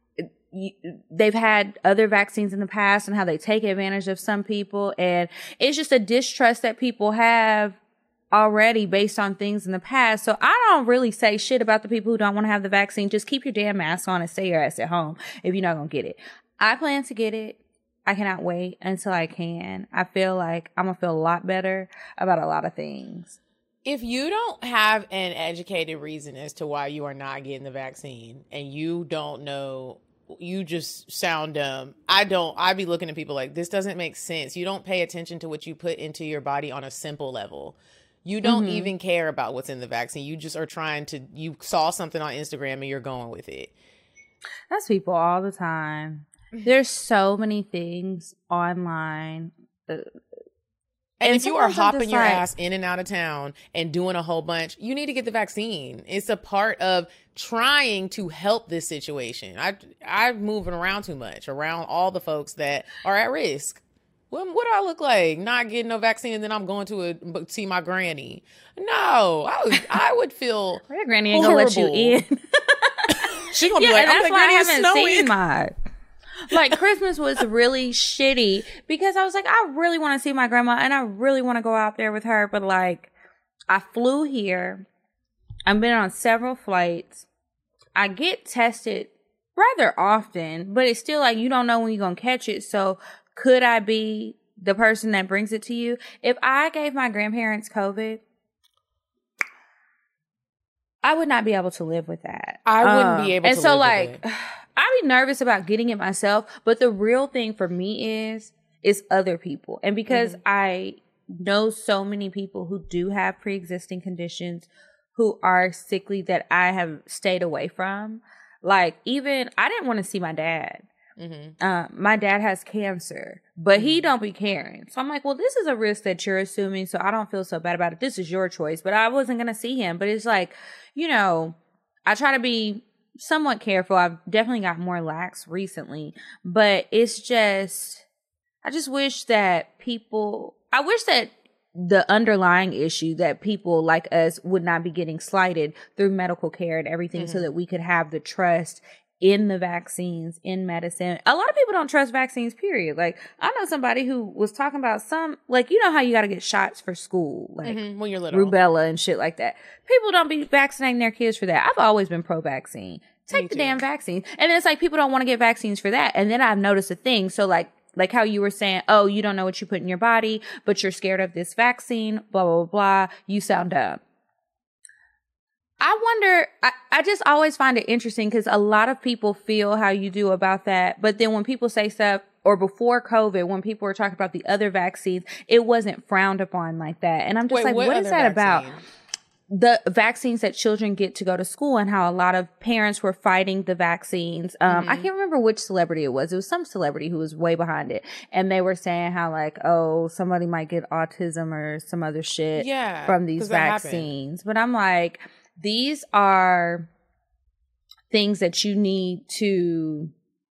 Speaker 3: they've had other vaccines in the past and how they take advantage of some people. And it's just a distrust that people have already based on things in the past. So I don't really say shit about the people who don't want to have the vaccine. Just keep your damn mask on and stay your ass at home if you're not going to get it. I plan to get it. I cannot wait until I can. I feel like I'm going to feel a lot better about a lot of things.
Speaker 2: If you don't have an educated reason as to why you are not getting the vaccine and you don't know, you just sound dumb. I'd be looking at people like, this doesn't make sense. You don't pay attention to what you put into your body on a simple level. You don't even care about what's in the vaccine. You just are you saw something on Instagram and you're going with it.
Speaker 3: That's people all the time. There's so many things online.
Speaker 2: And if you are hopping your ass in and out of town and doing a whole bunch, you need to get the vaccine. It's a part of trying to help this situation. I'm moving around too much, around all the folks that are at risk. What do I look like? Not getting no vaccine and then I'm going to see my granny. No, I would feel
Speaker 3: your granny ain't horrible. Gonna let you in.
Speaker 2: She gonna be like,
Speaker 3: that's
Speaker 2: I'm
Speaker 3: why
Speaker 2: granny,
Speaker 3: I haven't seen
Speaker 2: snowing.
Speaker 3: mine. Like, Christmas was really shitty because I was like, I really want to see my grandma and I really want to go out there with her. But like, I flew here. I've been on several flights. I get tested rather often, but it's still like, you don't know when you're going to catch it. So could I be the person that brings it to you? If I gave my grandparents COVID, I would not be able to live with that.
Speaker 2: I wouldn't be able to live with it. And so, like,
Speaker 3: I'd be nervous about getting it myself. But the real thing for me is other people. And because I know so many people who do have pre-existing conditions who are sickly that I have stayed away from. Like, even, I didn't want to see my dad. My dad has cancer, but he don't be caring. So I'm like, well, this is a risk that you're assuming, so I don't feel so bad about it. This is your choice, but I wasn't going to see him. But it's like, I try to be somewhat careful. I've definitely got more lax recently, but it's just, I just wish that the underlying issue that people like us would not be getting slighted through medical care and everything so that we could have the trust in the vaccines, in medicine. A lot of people don't trust vaccines, period. Like, I know somebody who was talking about like, you know how you got to get shots for school, like
Speaker 2: when you're little,
Speaker 3: rubella and shit like that. People don't be vaccinating their kids for that. I've always been pro-vaccine. Take the damn vaccine. And then it's like, people don't want to get vaccines for that. And then I've noticed a thing. So like how you were saying, oh, you don't know what you put in your body, but you're scared of this vaccine, blah, blah, blah. You sound dumb. I wonder, I just always find it interesting because a lot of people feel how you do about that. But then when people say stuff, or before COVID, when people were talking about the other vaccines, it wasn't frowned upon like that. And I'm just what is that about? The vaccines that children get to go to school and how a lot of parents were fighting the vaccines. I can't remember which celebrity it was. It was some celebrity who was way behind it. And they were saying how like, oh, somebody might get autism or some other shit from these vaccines. But I'm like, these are things that you need to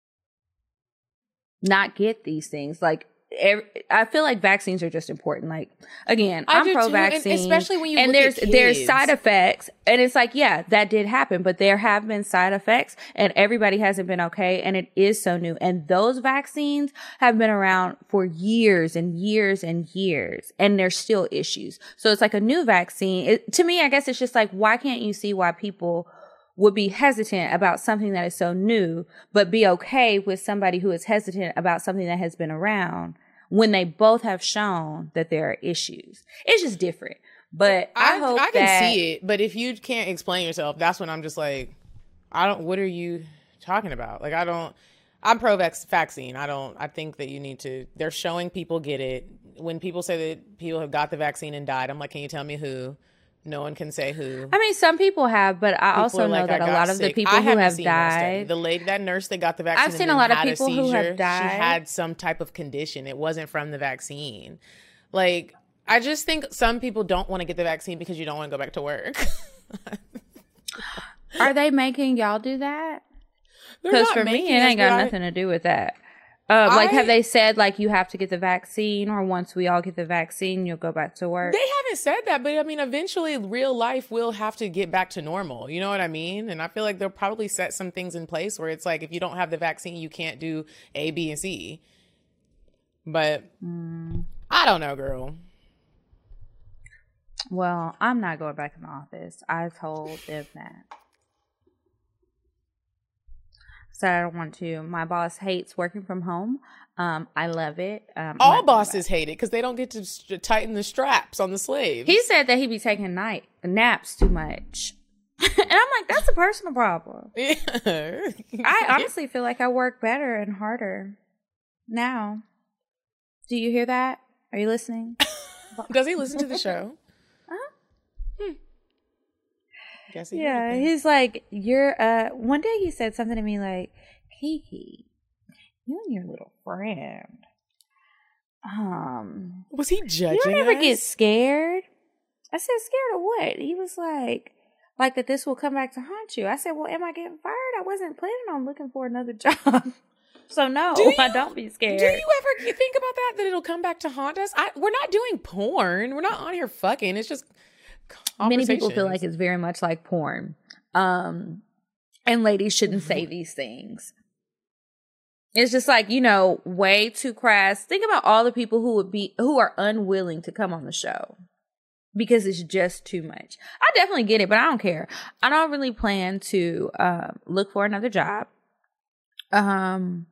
Speaker 3: not get these things. Like, I feel like vaccines are just important. Like, again, I'm pro-vaccine,
Speaker 2: especially when you
Speaker 3: and
Speaker 2: look at kids.
Speaker 3: There's side effects, and it's like, yeah, that did happen, but there have been side effects, and everybody hasn't been okay, and it is so new. And those vaccines have been around for years and years and years, and there's still issues. So it's like a new vaccine. To me, I guess it's just like, why can't you see why people would be hesitant about something that is so new, but be okay with somebody who is hesitant about something that has been around when they both have shown that there are issues? It's just different. But I
Speaker 2: can see it. But if you can't explain yourself, that's when I'm just like, what are you talking about? Like, I'm pro-vaccine. I think that they're showing people get it. When people say that people have got the vaccine and died, I'm like, can you tell me who? No one can say who.
Speaker 3: I mean, some people have, but I also know that a lot of the people who have died.
Speaker 2: The lady, that nurse that got the vaccine,
Speaker 3: I've seen a lot of people who have died.
Speaker 2: She had some type of condition. It wasn't from the vaccine. Like, I just think some people don't want to get the vaccine because you don't want to go back to work.
Speaker 3: Are they making y'all do that? Because for me, it ain't got nothing to do with that. Like, have they said, like, you have to get the vaccine, or once we all get the vaccine, you'll go back to work?
Speaker 2: They haven't said that, but I mean, eventually real life will have to get back to normal. You know what I mean? And I feel like they'll probably set some things in place where it's like, if you don't have the vaccine, you can't do A, B, and C. But I don't know, girl.
Speaker 3: Well, I'm not going back in the office. I told them that. So I don't want to. My boss hates working from home. I love it.
Speaker 2: All bosses hate it because they don't get to tighten the straps on the slaves.
Speaker 3: He said that he be taking naps too much. And I'm like, that's a personal problem. Yeah. I honestly feel like I work better and harder now. Do you hear that? Are you listening?
Speaker 2: Does he listen to the show?
Speaker 3: Yeah, he's like, one day he said something to me like, Kiki, you and your little friend,
Speaker 2: was he judging
Speaker 3: you don't ever
Speaker 2: us?
Speaker 3: get scared? I said, scared of what? He was like that this will come back to haunt you. I said, well, am I getting fired? I wasn't planning on looking for another job. So no, I don't be scared.
Speaker 2: Do you ever think about that it'll come back to haunt us? We're not doing porn. We're not on here fucking. It's just
Speaker 3: many people feel like it's very much like porn. And ladies shouldn't say these things. It's just like, way too crass. Think about all the people who are unwilling to come on the show because it's just too much. I definitely get it, but I don't care. I don't really plan to look for another job. And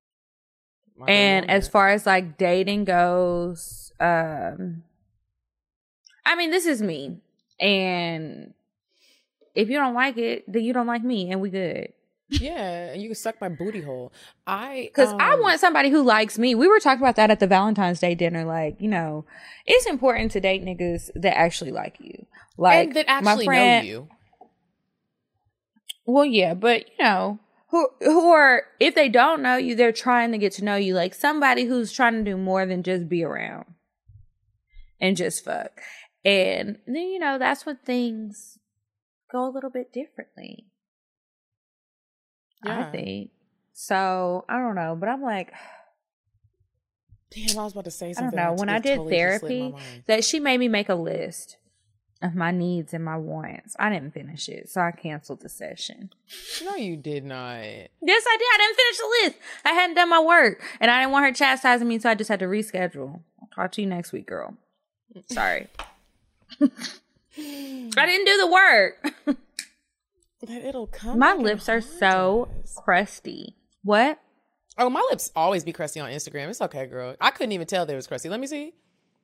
Speaker 3: as far as like dating goes, I mean, this is me. And if you don't like it, then you don't like me, and we good.
Speaker 2: Yeah, and you can suck my booty hole.
Speaker 3: Because I want somebody who likes me. We were talking about that at the Valentine's Day dinner. Like, it's important to date niggas that actually like you. Like,
Speaker 2: and that actually know you.
Speaker 3: Well, yeah, but, who are, if they don't know you, they're trying to get to know you. Like, somebody who's trying to do more than just be around and just fuck. And then, that's when things go a little bit differently. Yeah. I think. So, I don't know. But I'm like...
Speaker 2: Damn, I was about to say something.
Speaker 3: I don't know. When I did therapy, that she made me make a list of my needs and my wants. I didn't finish it. So, I canceled the session.
Speaker 2: No, you did not.
Speaker 3: Yes, I did. I didn't finish the list. I hadn't done my work. And I didn't want her chastising me, so I just had to reschedule. I'll talk to you next week, girl. Sorry. I didn't do the work.
Speaker 2: It'll come.
Speaker 3: My lips are so crusty. What?
Speaker 2: Oh, my lips always be crusty on Instagram. It's okay, girl. I couldn't even tell they was crusty. Let me see.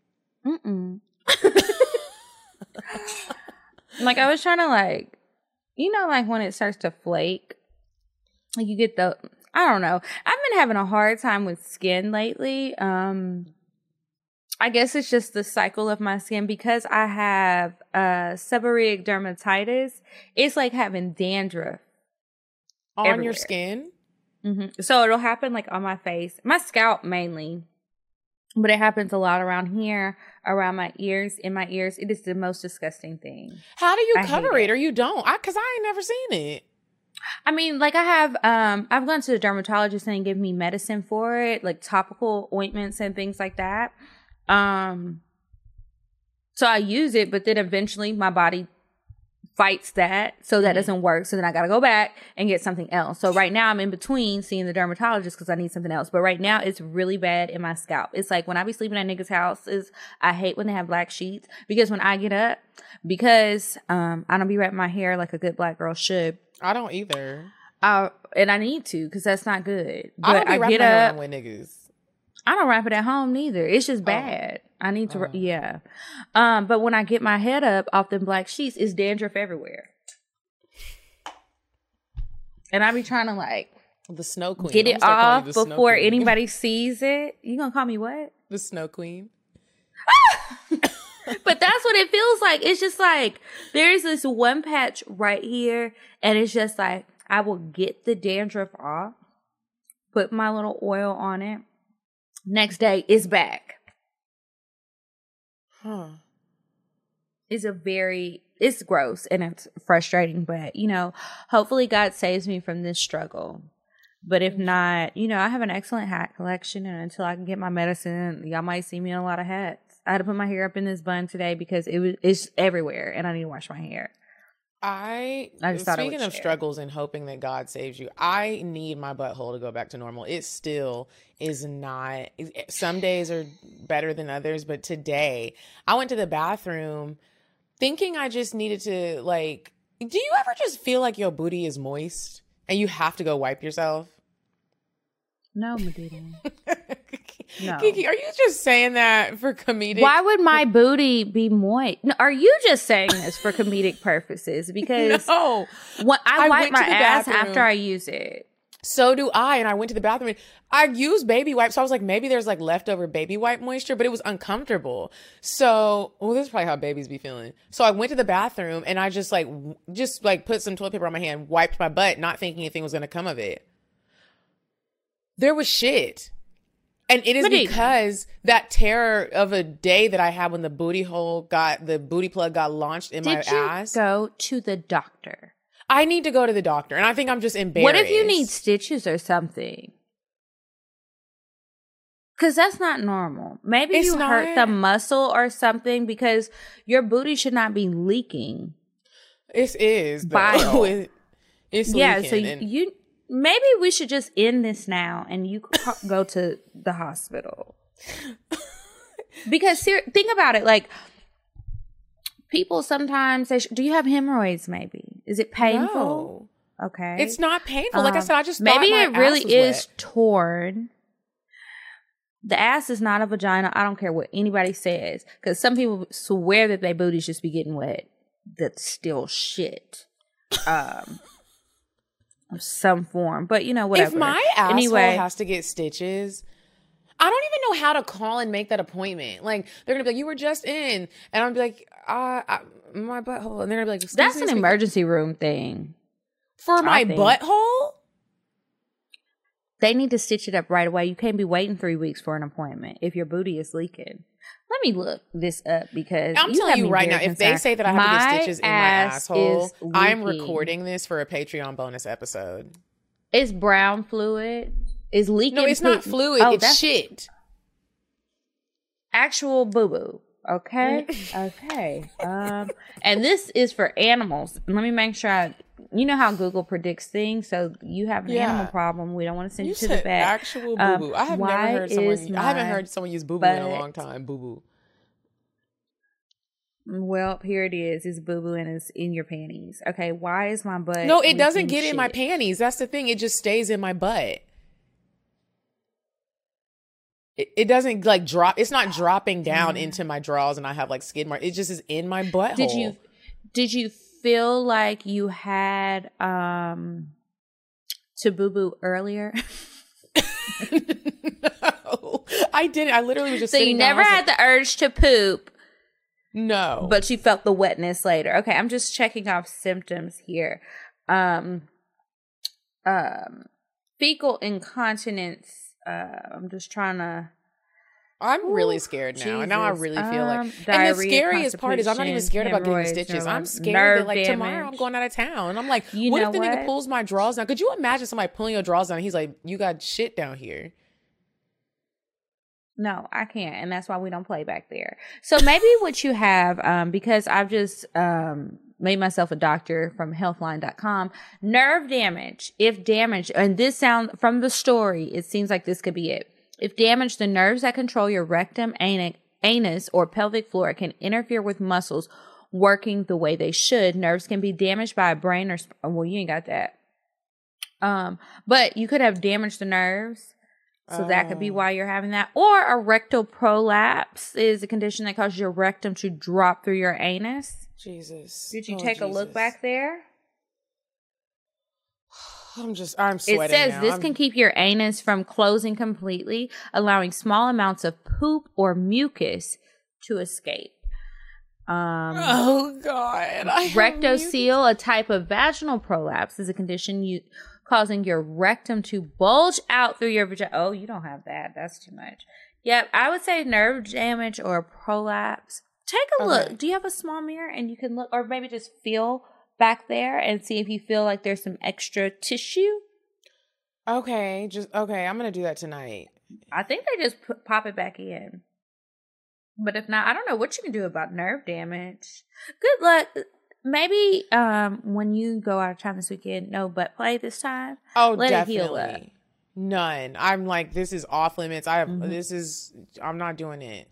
Speaker 3: Like, I was trying to like when it starts to flake, like you get I don't know. I've been having a hard time with skin lately. I guess it's just the cycle of my skin because I have seborrheic dermatitis. It's like having dandruff
Speaker 2: on
Speaker 3: everywhere.
Speaker 2: Your skin.
Speaker 3: Mm-hmm. So it'll happen like on my face, my scalp mainly, but it happens a lot around here, around my ears, in my ears. It is the most disgusting thing.
Speaker 2: How do you cover it or you don't? Because I ain't never seen it.
Speaker 3: I mean, like I have, I've gone to the dermatologist and they give me medicine for it, like topical ointments and things like that. So I use it, but then eventually my body fights that. So that doesn't work. So then I got to go back and get something else. So right now I'm in between seeing the dermatologist because I need something else. But right now it's really bad in my scalp. It's like when I be sleeping at niggas' houses, I hate when they have black sheets because when I get up, because, I don't be wrapping my hair like a good black girl should.
Speaker 2: I don't either.
Speaker 3: And I need to because that's not good. But
Speaker 2: I don't be wrapping my hair with niggas.
Speaker 3: I don't wrap it at home neither. It's just bad. I need to, yeah. But when I get my head up off them black sheets, it's dandruff everywhere. And I be trying to like
Speaker 2: the snow queen.
Speaker 3: Get it off before anybody sees it. You gonna call me what?
Speaker 2: The snow queen.
Speaker 3: But that's what it feels like. It's just like there's this one patch right here, and it's just like I will get the dandruff off, put my little oil on it. Next day, it's back.
Speaker 2: Huh.
Speaker 3: It's gross and it's frustrating, but hopefully God saves me from this struggle. But if not, I have an excellent hat collection, and until I can get my medicine, y'all might see me in a lot of hats. I had to put my hair up in this bun today because it's everywhere and I need to wash my hair.
Speaker 2: I
Speaker 3: just thought
Speaker 2: speaking of struggles and hoping that God saves you, I need my butthole to go back to normal. It still is not. Some days are better than others, but today I went to the bathroom thinking I just needed to do you ever just feel like your booty is moist and you have to go wipe yourself?
Speaker 3: No, Medina. No.
Speaker 2: Kiki, are you just saying that for comedic?
Speaker 3: Why would my booty be moist? No, are you just saying this for comedic purposes? Because
Speaker 2: no,
Speaker 3: I wipe my ass after I use it.
Speaker 2: So do I. And I went to the bathroom and I used baby wipes. So I was like, maybe there's leftover baby wipe moisture, but it was uncomfortable. So, this is probably how babies be feeling. So I went to the bathroom and I just put some toilet paper on my hand, wiped my butt, not thinking anything was going to come of it. There was shit. And it is because that terror of a day that I had when the booty plug got launched in my ass.
Speaker 3: Did you go to the doctor?
Speaker 2: I need to go to the doctor, and I think I'm just embarrassed.
Speaker 3: What if you need stitches or something? Because that's not normal. Maybe you hurt the muscle or something, because your booty should not be leaking.
Speaker 2: It is.
Speaker 3: Bile.
Speaker 2: It's
Speaker 3: leaking. So maybe we should just end this now and you go to the hospital. Because think about it. People sometimes do you have hemorrhoids maybe? Is it painful?
Speaker 2: No.
Speaker 3: Okay.
Speaker 2: It's not painful. Like I said, I just
Speaker 3: maybe
Speaker 2: thought
Speaker 3: it really is
Speaker 2: wet.
Speaker 3: torn. The ass is not a vagina. I don't care what anybody says. Because some people swear that their booties just be getting wet. That's still shit. Some form, but whatever.
Speaker 2: If my asshole has to get stitches, I don't even know how to call and make that appointment. They're gonna be like, "You were just in," and I'll be like, "My butthole," and they're gonna be like,
Speaker 3: "That's an emergency room thing
Speaker 2: for my butthole."
Speaker 3: They need to stitch it up right away. You can't be waiting 3 weeks for an appointment if your booty is leaking. Let me look this up because
Speaker 2: I'm telling you right now, if they say that I have to get stitches in my asshole, I'm recording this for a Patreon bonus episode.
Speaker 3: It's brown fluid. It's leaking.
Speaker 2: No, it's not fluid. It's shit.
Speaker 3: Actual boo-boo. Okay. Okay. And this is for animals. Let me make sure you know how Google predicts things, so you have an animal problem. We don't want to send you to the vet.
Speaker 2: Actual boo-boo. I have never heard someone. I haven't heard someone use boo-boo in a long time. Boo-boo.
Speaker 3: Well, here it is. It's boo-boo and it's in your panties. Okay, why is my butt?
Speaker 2: No, it doesn't get in my panties. That's the thing. It just stays in my butt. It doesn't drop. It's not dropping down into my drawers and I have skid marks. It just is in my butthole.
Speaker 3: Did you feel like you had to boo-boo earlier?
Speaker 2: No, I didn't. I literally was just
Speaker 3: so you never had the urge to poop.
Speaker 2: No.
Speaker 3: But you felt the wetness later. Okay, I'm just checking off symptoms here. Fecal incontinence. I'm just trying to...
Speaker 2: I'm really scared now.
Speaker 3: Jesus.
Speaker 2: Now I really feel like...
Speaker 3: Diarrhea,
Speaker 2: and the scariest part is I'm not even scared about getting stitches. I'm scared that tomorrow I'm going out of town. And I'm like, what if the nigga pulls my drawers down? Could you imagine somebody pulling your drawers down and he's like, you got shit down here?
Speaker 3: No, I can't. And that's why we don't play back there. So maybe what you have, because I've just made myself a doctor from healthline.com, nerve damage. If damaged, and this sound from the story, it seems like this could be it. If damaged, the nerves that control your rectum, anus, or pelvic floor can interfere with muscles working the way they should. Nerves can be damaged by a brain or, well, you ain't got that. But you could have damaged the nerves. So that could be why you're having that. Or a rectal prolapse is a condition that causes your rectum to drop through your anus.
Speaker 2: Jesus.
Speaker 3: Did you take a look back there?
Speaker 2: I'm sweating.
Speaker 3: It says
Speaker 2: now.
Speaker 3: this can keep your anus from closing completely, allowing small amounts of poop or mucus to escape.
Speaker 2: Oh, God.
Speaker 3: Rectocele, a type of vaginal prolapse, is a condition causing your rectum to bulge out through your vagina. Oh, you don't have that. That's too much. Yep, I would say nerve damage or a prolapse. Take a look. Do you have a small mirror and you can look, or maybe just feel back there and see if you feel like there's some extra tissue?
Speaker 2: Okay, I'm going to do that tonight.
Speaker 3: I think they just pop it back in. But if not, I don't know what you can do about nerve damage. Good luck. Maybe when you go out of town this weekend, no butt play this time.
Speaker 2: Oh,
Speaker 3: let
Speaker 2: definitely.
Speaker 3: It heal up.
Speaker 2: None. I'm like, this is off limits. I'm not doing it.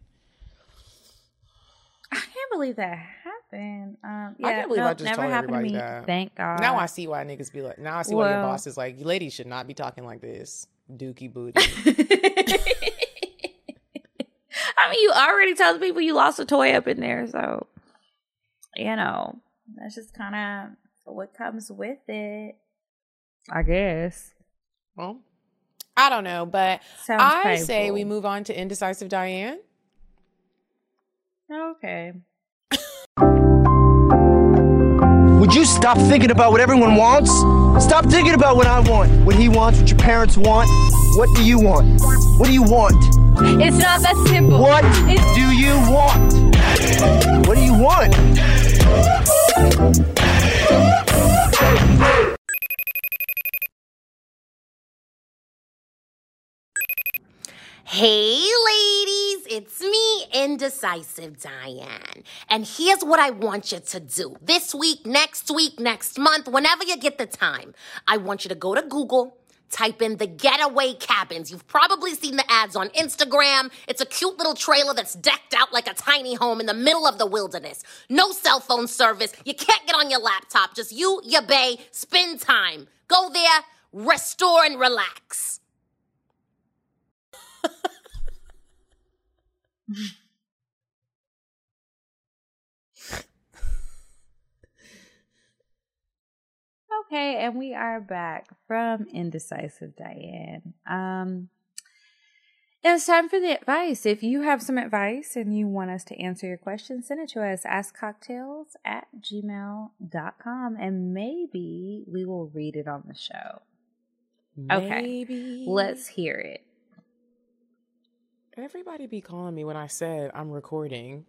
Speaker 3: I can't believe that happened.
Speaker 2: I can't believe I just told everybody that.
Speaker 3: Thank God.
Speaker 2: Now I see why niggas be like, now I see why your boss is like, you ladies should not be talking like this. Dookie booty.
Speaker 3: I mean, you already told the people you lost a toy up in there, so, that's just kind of what comes with it, I guess.
Speaker 2: Well, I don't know, but
Speaker 3: Sounds
Speaker 2: I
Speaker 3: painful.
Speaker 2: say we move on to Indecisive Diane.
Speaker 3: Okay.
Speaker 4: Would you stop thinking about what everyone wants? Stop thinking about what I want, what he wants, what your parents want. What do you want? What do you want?
Speaker 5: It's not that simple.
Speaker 4: What do you want? What do you want?
Speaker 6: Hey ladies, it's me, Indecisive Diane. And here's what I want you to do. This week, next month, whenever you get the time, I want you to go to Google, type in the Getaway Cabins. You've probably seen the ads on Instagram. It's a cute little trailer that's decked out like a tiny home in the middle of the wilderness. No cell phone service. You can't get on your laptop. Just you, your bae, spend time. Go there, restore and relax.
Speaker 3: Okay, and we are back from Indecisive Diane. It's time for the advice. If you have some advice and you want us to answer your question, send it to us, askcocktails@gmail.com, and maybe we will read it on the show.
Speaker 2: Maybe.
Speaker 3: Okay, let's hear it.
Speaker 2: Everybody be calling me when I said I'm recording.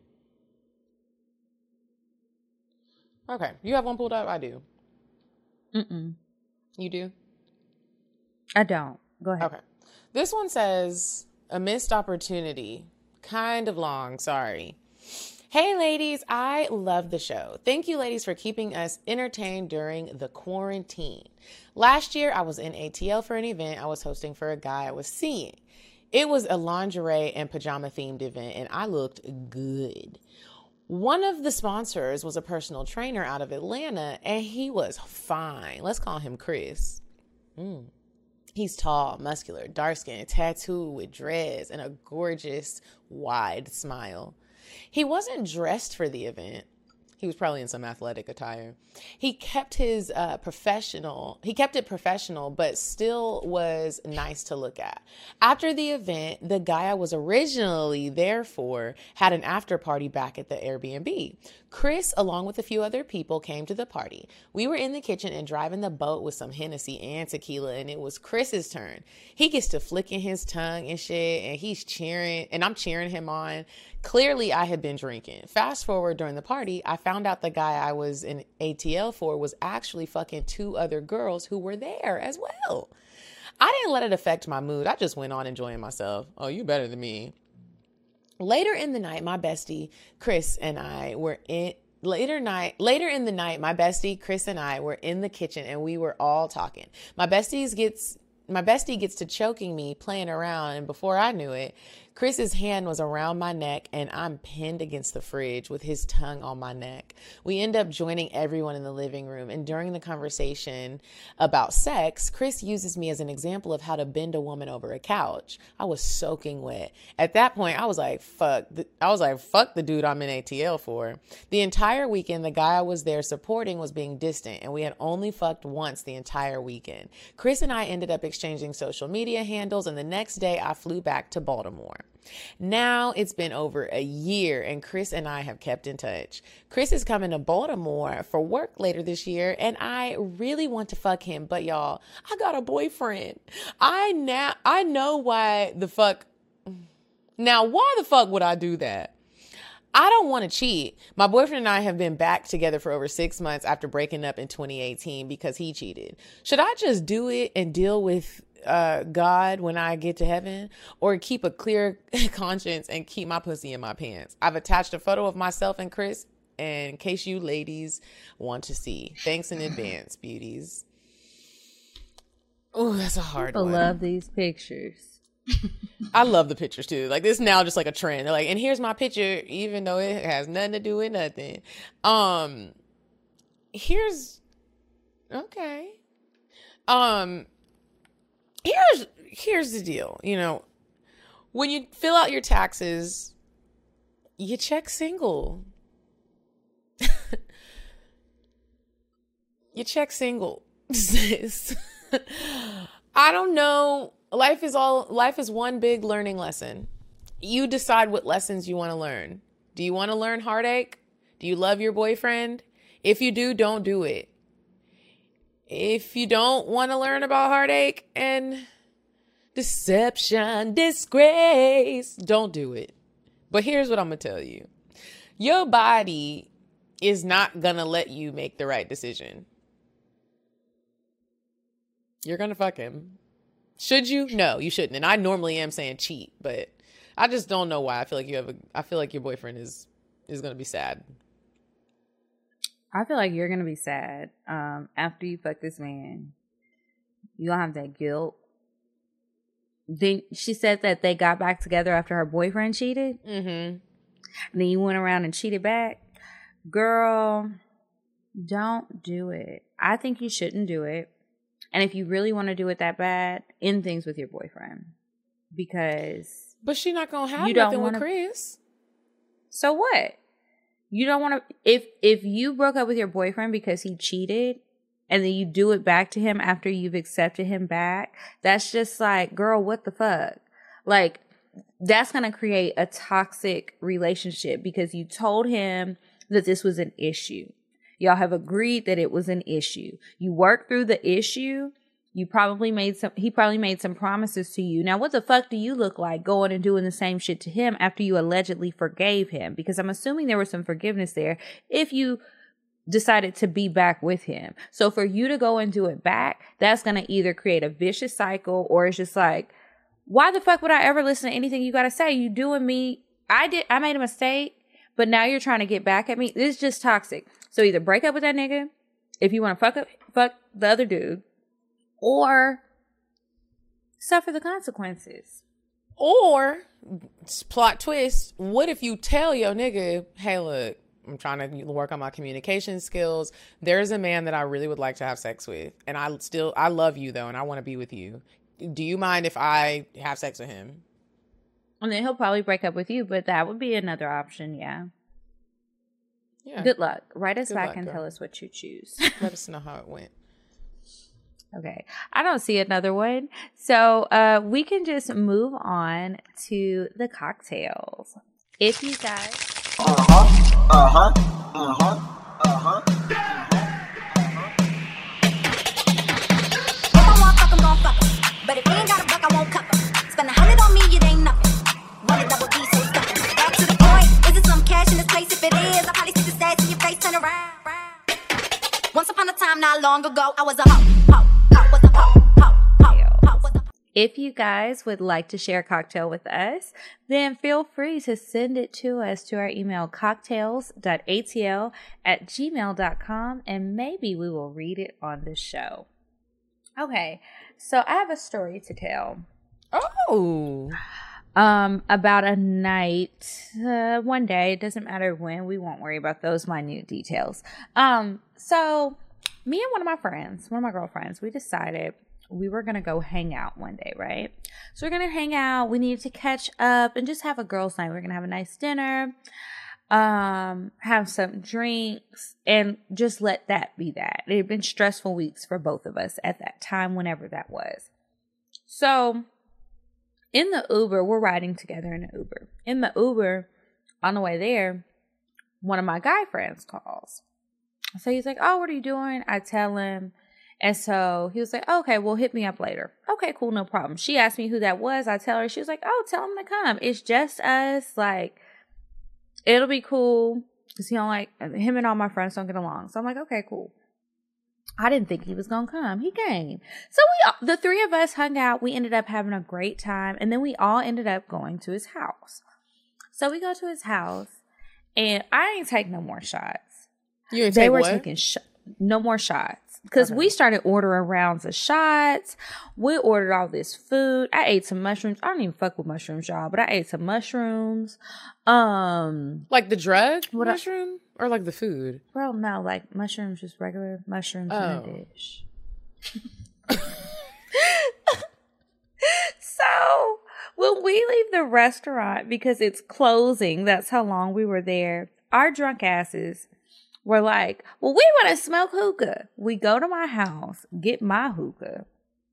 Speaker 2: Okay, you have one pulled up? I do.
Speaker 3: Mm-mm.
Speaker 2: You do?
Speaker 3: I don't. Go ahead.
Speaker 2: Okay. This one says, a missed opportunity. Kind of long, sorry. Hey ladies, I love the show. Thank you ladies for keeping us entertained during the quarantine. Last year, I was in ATL for an event I was hosting for a guy I was seeing. It was a lingerie and pajama themed event, and I looked good. One of the sponsors was a personal trainer out of Atlanta, and he was fine. Let's call him Chris. He's tall, muscular, dark-skinned, tattooed with dreads, and a gorgeous, wide smile. He wasn't dressed for the event. He was probably in some athletic attire. He kept it professional, but still was nice to look at. After the event, the guy I was originally there for had an after party back at the Airbnb. Chris, along with a few other people, came to the party. We were in the kitchen and driving the boat with some Hennessy and tequila, and it was Chris's turn. He gets to flicking his tongue and shit, and he's cheering, and I'm cheering him on. Clearly, I had been drinking. Fast forward during the party, I found out the guy I was in ATL for was actually fucking two other girls who were there as well. I didn't let it affect my mood. I just went on enjoying myself. Oh, you better than me. Later in the night, my bestie, Chris and I were in the kitchen and we were all talking. My bestie gets to choking me, playing around, and before I knew it, Chris's hand was around my neck and I'm pinned against the fridge with his tongue on my neck. We end up joining everyone in the living room, and during the conversation about sex, Chris uses me as an example of how to bend a woman over a couch. I was soaking wet. At that point, I was like, fuck the dude I'm in ATL for. The entire weekend, the guy I was there supporting was being distant, and we had only fucked once the entire weekend. Chris and I ended up exchanging social media handles, and the next day I flew back to Baltimore. Now it's been over a year and Chris and I have kept in touch. Chris is coming to Baltimore for work later this year and I really want to fuck him, but y'all, I got a boyfriend. I know why the fuck. Now, why the fuck would I do that? I don't want to cheat. My boyfriend and I have been back together for over 6 months after breaking up in 2018 because he cheated. Should I just do it and deal with God when I get to heaven, or keep a clear conscience and keep my pussy in my pants? I've attached a photo of myself and Chris in case you ladies want to see. Thanks in advance, beauties. Oh, that's a hard one.
Speaker 3: I love these pictures.
Speaker 2: I love the pictures too. Like, this now just like a trend. They're like, and here's my picture, even though it has nothing to do with nothing. Here's the deal. You know, when you fill out your taxes, you check single. You check single. I don't know. Life is one big learning lesson. You decide what lessons you want to learn. Do you want to learn heartache? Do you love your boyfriend? If you do, don't do it. If you don't want to learn about heartache and deception, disgrace, don't do it. But here's what I'm going to tell you. Your body is not going to let you make the right decision. You're going to fuck him. Should you? No, you shouldn't. And I normally am saying cheat, but I just don't know why. I feel like your boyfriend is going to be sad.
Speaker 3: I feel like you're going to be sad after you fuck this man. You don't have that guilt. Then she said that they got back together after her boyfriend cheated. Mm-hmm. And then you went around and cheated back. Girl, don't do it. I think you shouldn't do it. And if you really want to do it that bad, end things with your boyfriend. Because...
Speaker 2: But she's not going to have nothing with Chris.
Speaker 3: So what? You don't want to... If you broke up with your boyfriend because he cheated, and then you do it back to him after you've accepted him back, that's just like, girl, what the fuck? Like, that's going to create a toxic relationship because you told him that this was an issue. Y'all have agreed that it was an issue. You worked through the issue. He probably made some promises to you. Now, what the fuck do you look like going and doing the same shit to him after you allegedly forgave him? Because I'm assuming there was some forgiveness there if you decided to be back with him. So for you to go and do it back, that's going to either create a vicious cycle, or it's just like, why the fuck would I ever listen to anything you got to say? You doing me. I made a mistake, but now you're trying to get back at me. This is just toxic. So either break up with that nigga if you want to fuck the other dude, or suffer the consequences.
Speaker 2: Or, plot twist, what if you tell your nigga, hey, look, I'm trying to work on my communication skills. There's a man that I really would like to have sex with. And I love you, though, and I want to be with you. Do you mind if I have sex with him?
Speaker 3: And then he'll probably break up with you, but that would be another option, yeah.
Speaker 2: Yeah.
Speaker 3: Good luck. Write us back and tell us what you choose.
Speaker 2: Let us know how it went.
Speaker 3: Okay. I don't see another one. So we can just move on to the cocktails. If you guys...
Speaker 7: If I want fuck, I'm gon' fuck 'em. But if he ain't got a buck, I won't cuff 'em. Spend 100 on me, it ain't nothing. Run a double D, so stuck. Back to the point. Is it some cash in this place? If it is, I'll probably stick the stats in your face, turn around. Once upon a time, not long ago, I was a hoe.
Speaker 3: If you guys would like to share a cocktail with us, then feel free to send it to us to our email cocktails.atl@gmail.com, and maybe we will read it on the show. Okay, so I have a story to tell.
Speaker 2: Oh.
Speaker 3: About a night, one day, it doesn't matter when, we won't worry about those minute details. So me and one of my girlfriends, we decided we were going to go hang out one day, right? So we're going to hang out. We needed to catch up and just have a girls' night. We're going to have a nice dinner, have some drinks, and just let that be that. It had been stressful weeks for both of us at that time, whenever that was. So in the Uber, we're riding together in the Uber. In the Uber, on the way there, one of my guy friends calls. So he's like, oh, what are you doing? I tell him. And so he was like, okay, well, hit me up later. Okay, cool, no problem. She asked me who that was. I tell her. She was like, oh, tell him to come. It's just us. Like, it'll be cool. Because he don't like, him and all my friends don't get along. So I'm like, okay, cool. I didn't think he was going to come. He came. So the three of us hung out. We ended up having a great time. And then we all ended up going to his house. So we go to his house. And I ain't take no more shots.
Speaker 2: You ain't
Speaker 3: they
Speaker 2: take
Speaker 3: were
Speaker 2: what?
Speaker 3: taking no more shots. Because we started ordering rounds of shots. We ordered all this food. I ate some mushrooms. I don't even fuck with mushrooms, y'all. But I ate some mushrooms.
Speaker 2: Like the drug mushroom? Or like the food?
Speaker 3: Well, no. Like mushrooms, just regular mushrooms in a dish. So, when we leave the restaurant, because it's closing, that's how long we were there, our drunk asses were like, well, we want to smoke hookah. We go to my house, get my hookah,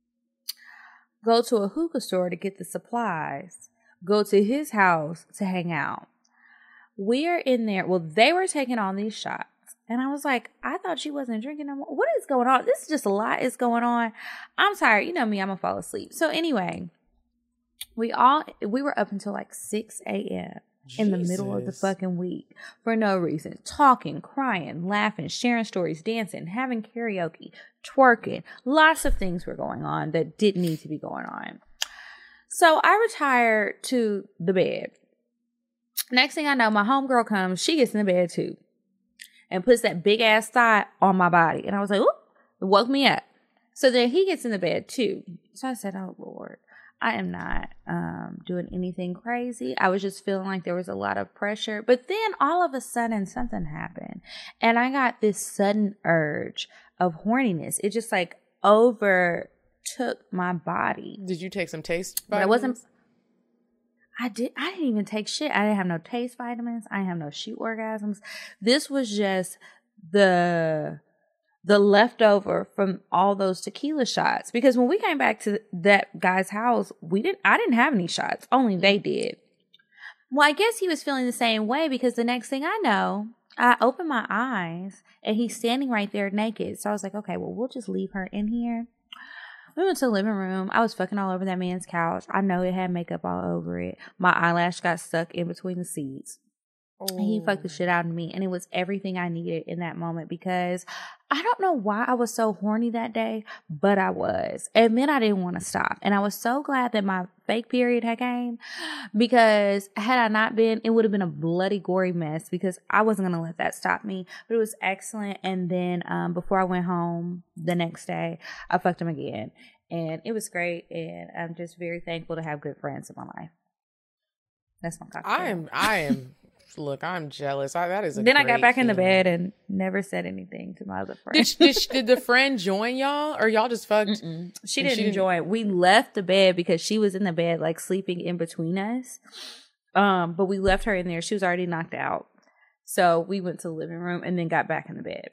Speaker 3: go to a hookah store to get the supplies, go to his house to hang out. We are in there. Well, they were taking on these shots. And I was like, I thought she wasn't drinking no more. What is going on? This is just a lot is going on. I'm tired. You know me, I'm going to fall asleep. So anyway, we were up until like 6 a.m. in the middle of the fucking week for no reason. Talking, crying, laughing, sharing stories, dancing, having karaoke, twerking. Lots of things were going on that didn't need to be going on. So I retired to the bed. Next thing I know, my homegirl comes. She gets in the bed too. And puts that big ass thigh on my body. And I was like, ooh, it woke me up. So then he gets in the bed too. So I said, oh Lord, I am not doing anything crazy. I was just feeling like there was a lot of pressure. But then all of a sudden something happened. And I got this sudden urge of horniness. It just like overtook my body.
Speaker 2: Did you take some taste vitamins?
Speaker 3: But it wasn't. I didn't even take shit. I didn't have no taste vitamins. I didn't have no shoot orgasms. This was just the leftover from all those tequila shots. Because when we came back to that guy's house, I didn't have any shots. Only they did. Well, I guess he was feeling the same way because the next thing I know, I open my eyes and he's standing right there naked. So I was like, okay, well, we'll just leave her in here. We went to the living room. I was fucking all over that man's couch. I know it had makeup all over it. My eyelash got stuck in between the seats. And he fucked the shit out of me. And it was everything I needed in that moment because I don't know why I was so horny that day, but I was. And then I didn't want to stop. And I was so glad that my fake period had came because had I not been, it would have been a bloody, gory mess because I wasn't going to let that stop me. But it was excellent. And then before I went home the next day, I fucked him again. And it was great. And I'm just very thankful to have good friends in my life. That's my cocktail.
Speaker 2: I am. Look, I'm jealous. That is a
Speaker 3: Then I
Speaker 2: great
Speaker 3: got back in the
Speaker 2: feeling.
Speaker 3: bed and never said anything to my other friend.
Speaker 2: Did the friend join y'all or y'all just fucked?
Speaker 3: She didn't join. We left the bed because she was in the bed like sleeping in between us. But we left her in there. She was already knocked out. So we went to the living room and then got back in the bed.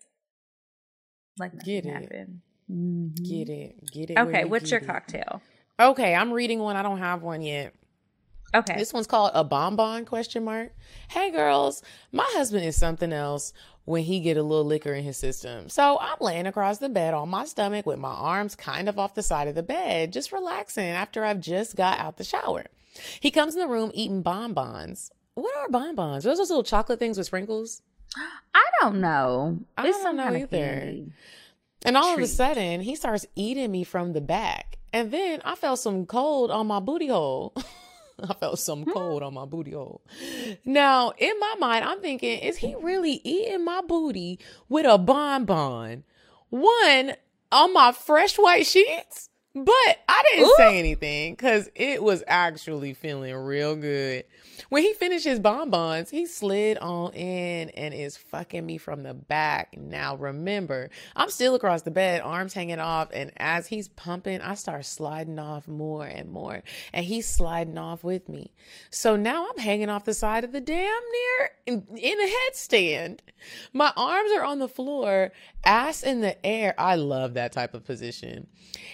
Speaker 3: Like nothing happened. Mm-hmm.
Speaker 2: Get it.
Speaker 3: Okay, what's your cocktail?
Speaker 2: Okay, I'm reading one. I don't have one yet.
Speaker 3: Okay.
Speaker 2: This one's called a bonbon ? Hey girls, my husband is something else when he get a little liquor in his system. So I'm laying across the bed on my stomach with my arms kind of off the side of the bed, just relaxing after I've just got out the shower. He comes in the room eating bonbons. What are bonbons? Are those little chocolate things with sprinkles?
Speaker 3: I don't know.
Speaker 2: I don't know either. And all of a sudden, he starts eating me from the back. And then I felt some cold on my booty hole. I felt some cold on my booty hole. Now, in my mind, I'm thinking, is he really eating my booty with a bonbon? One, on my fresh white sheets? But I didn't say anything because it was actually feeling real good. When he finished his bonbons, he slid on in and is fucking me from the back. Now, remember, I'm still across the bed, arms hanging off. And as he's pumping, I start sliding off more and more. And he's sliding off with me. So now I'm hanging off the side of the damn near in a headstand. My arms are on the floor, ass in the air. I love that type of position. He's on the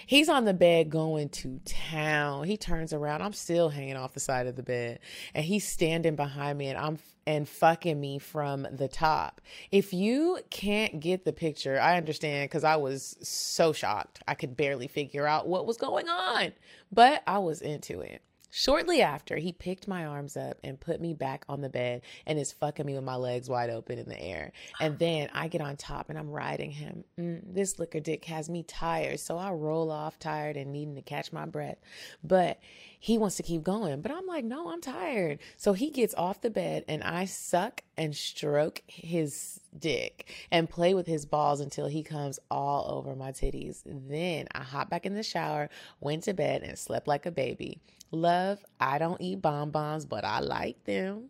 Speaker 2: the bed going to town. He turns around. I'm still hanging off the side of the bed. And he's standing behind me and fucking me from the top. If you can't get the picture, I understand, because I was so shocked. I could barely figure out what was going on. But I was into it. Shortly after, he picked my arms up and put me back on the bed and is fucking me with my legs wide open in the air. And then I get on top and I'm riding him. This liquor dick has me tired, so I roll off tired and needing to catch my breath. But he wants to keep going. But I'm like, no, I'm tired. So he gets off the bed and I suck and stroke his dick and play with his balls until he comes all over my titties. Then I hop back in the shower, went to bed, and slept like a baby. Love, I don't eat bonbons, but I like them.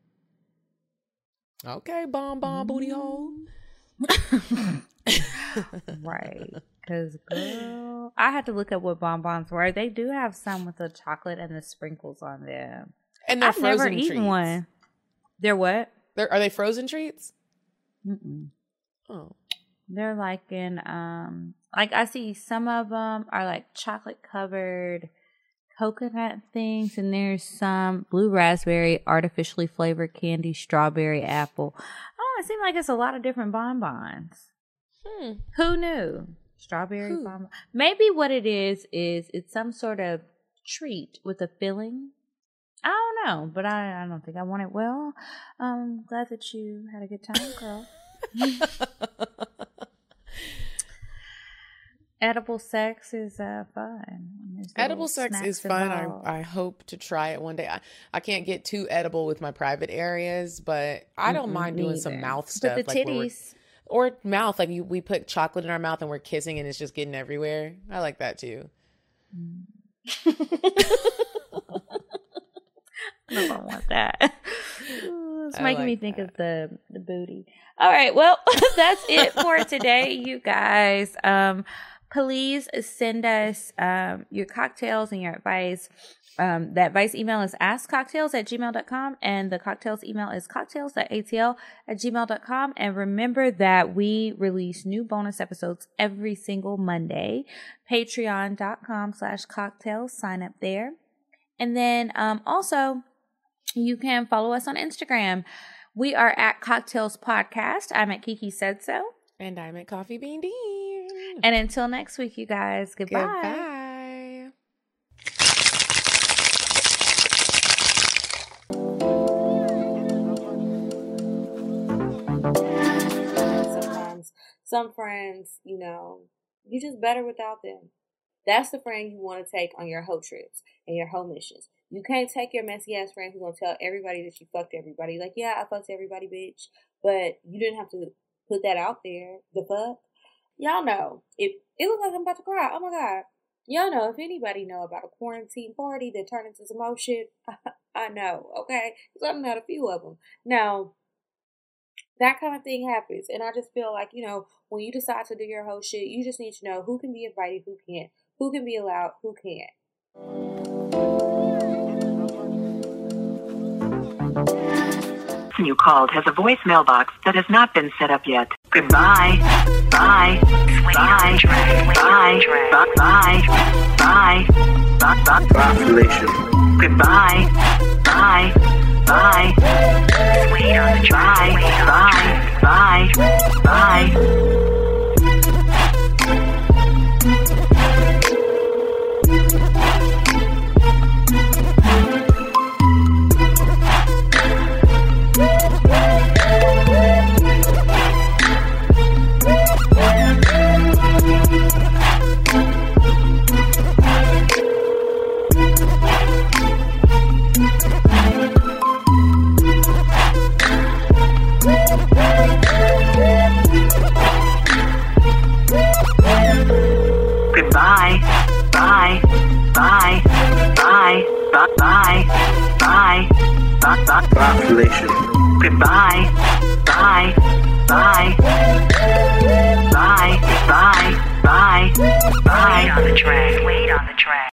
Speaker 2: Okay, bonbon booty hole.
Speaker 3: Right. Because, girl, I had to look up what bonbons were. They do have some with the chocolate and the sprinkles on them.
Speaker 2: And they're
Speaker 3: I've
Speaker 2: frozen
Speaker 3: never eaten
Speaker 2: treats.
Speaker 3: one. They're what?
Speaker 2: Are they frozen treats?
Speaker 3: Mm-mm.
Speaker 2: Oh.
Speaker 3: They're like in, like I see some of them are like chocolate covered coconut things, and there's some blue raspberry, artificially flavored candy, strawberry, apple. Oh, it seems like it's a lot of different bonbons. Who knew? Strawberry bonbon. Maybe what it is it's some sort of treat with a filling. I don't know, but I don't think I want it. Well, glad that you had a good time, girl. Edible sex is fun.
Speaker 2: Edible sex is fun. I hope to try it one day. I can't get too edible with my private areas, but I don't mind doing some mouth stuff.
Speaker 3: But the titties.
Speaker 2: Or mouth, like we put chocolate in our mouth and we're kissing and it's just getting everywhere. I like that too.
Speaker 3: I don't want that. It's making me think of the booty. All right, well, that's it for today, you guys. Please send us your cocktails and your advice. The advice email is askcocktails@gmail.com, and the cocktails email is cocktails.atl@gmail.com. And remember that we release new bonus episodes every single Monday. Patreon.com/cocktails. Sign up there. And then also, you can follow us on Instagram. We are at Cocktails Podcast. I'm at Kiki Said So.
Speaker 2: And I'm at Coffee Bean Dean.
Speaker 3: And until next week, you guys, goodbye.
Speaker 2: Goodbye.
Speaker 8: Sometimes some friends, you know, you're just better without them. That's the friend you want to take on your whole trips and your whole missions. You can't take your messy ass friend who's going to tell everybody that you fucked everybody. Like, yeah, I fucked everybody, bitch. But you didn't have to put that out there. The fuck? Y'all know. It looks like I'm about to cry. Oh my God. Y'all know, if anybody know about a quarantine party that turned into some more shit, I know, okay? Because I've had a few of them. Now, that kind of thing happens. And I just feel like, you know, when you decide to do your whole shit, you just need to know who can be invited, who can't. Who can be allowed, who can't.
Speaker 9: You called has a voicemail box that has not been set up yet. Goodbye. Bye. Bye. Bye. Bye. Bye. Bye.
Speaker 10: Population.
Speaker 9: Goodbye. Bye. Bye. Wait on the track. Bye. Bye. Bye. Goodbye. Bye. Bye. Bye. Bye. Bye. Bye.
Speaker 10: Population.
Speaker 9: Goodbye. Bye. Bye. Bye. Bye. Bye. Bye. Wait on the track. Wait on the track.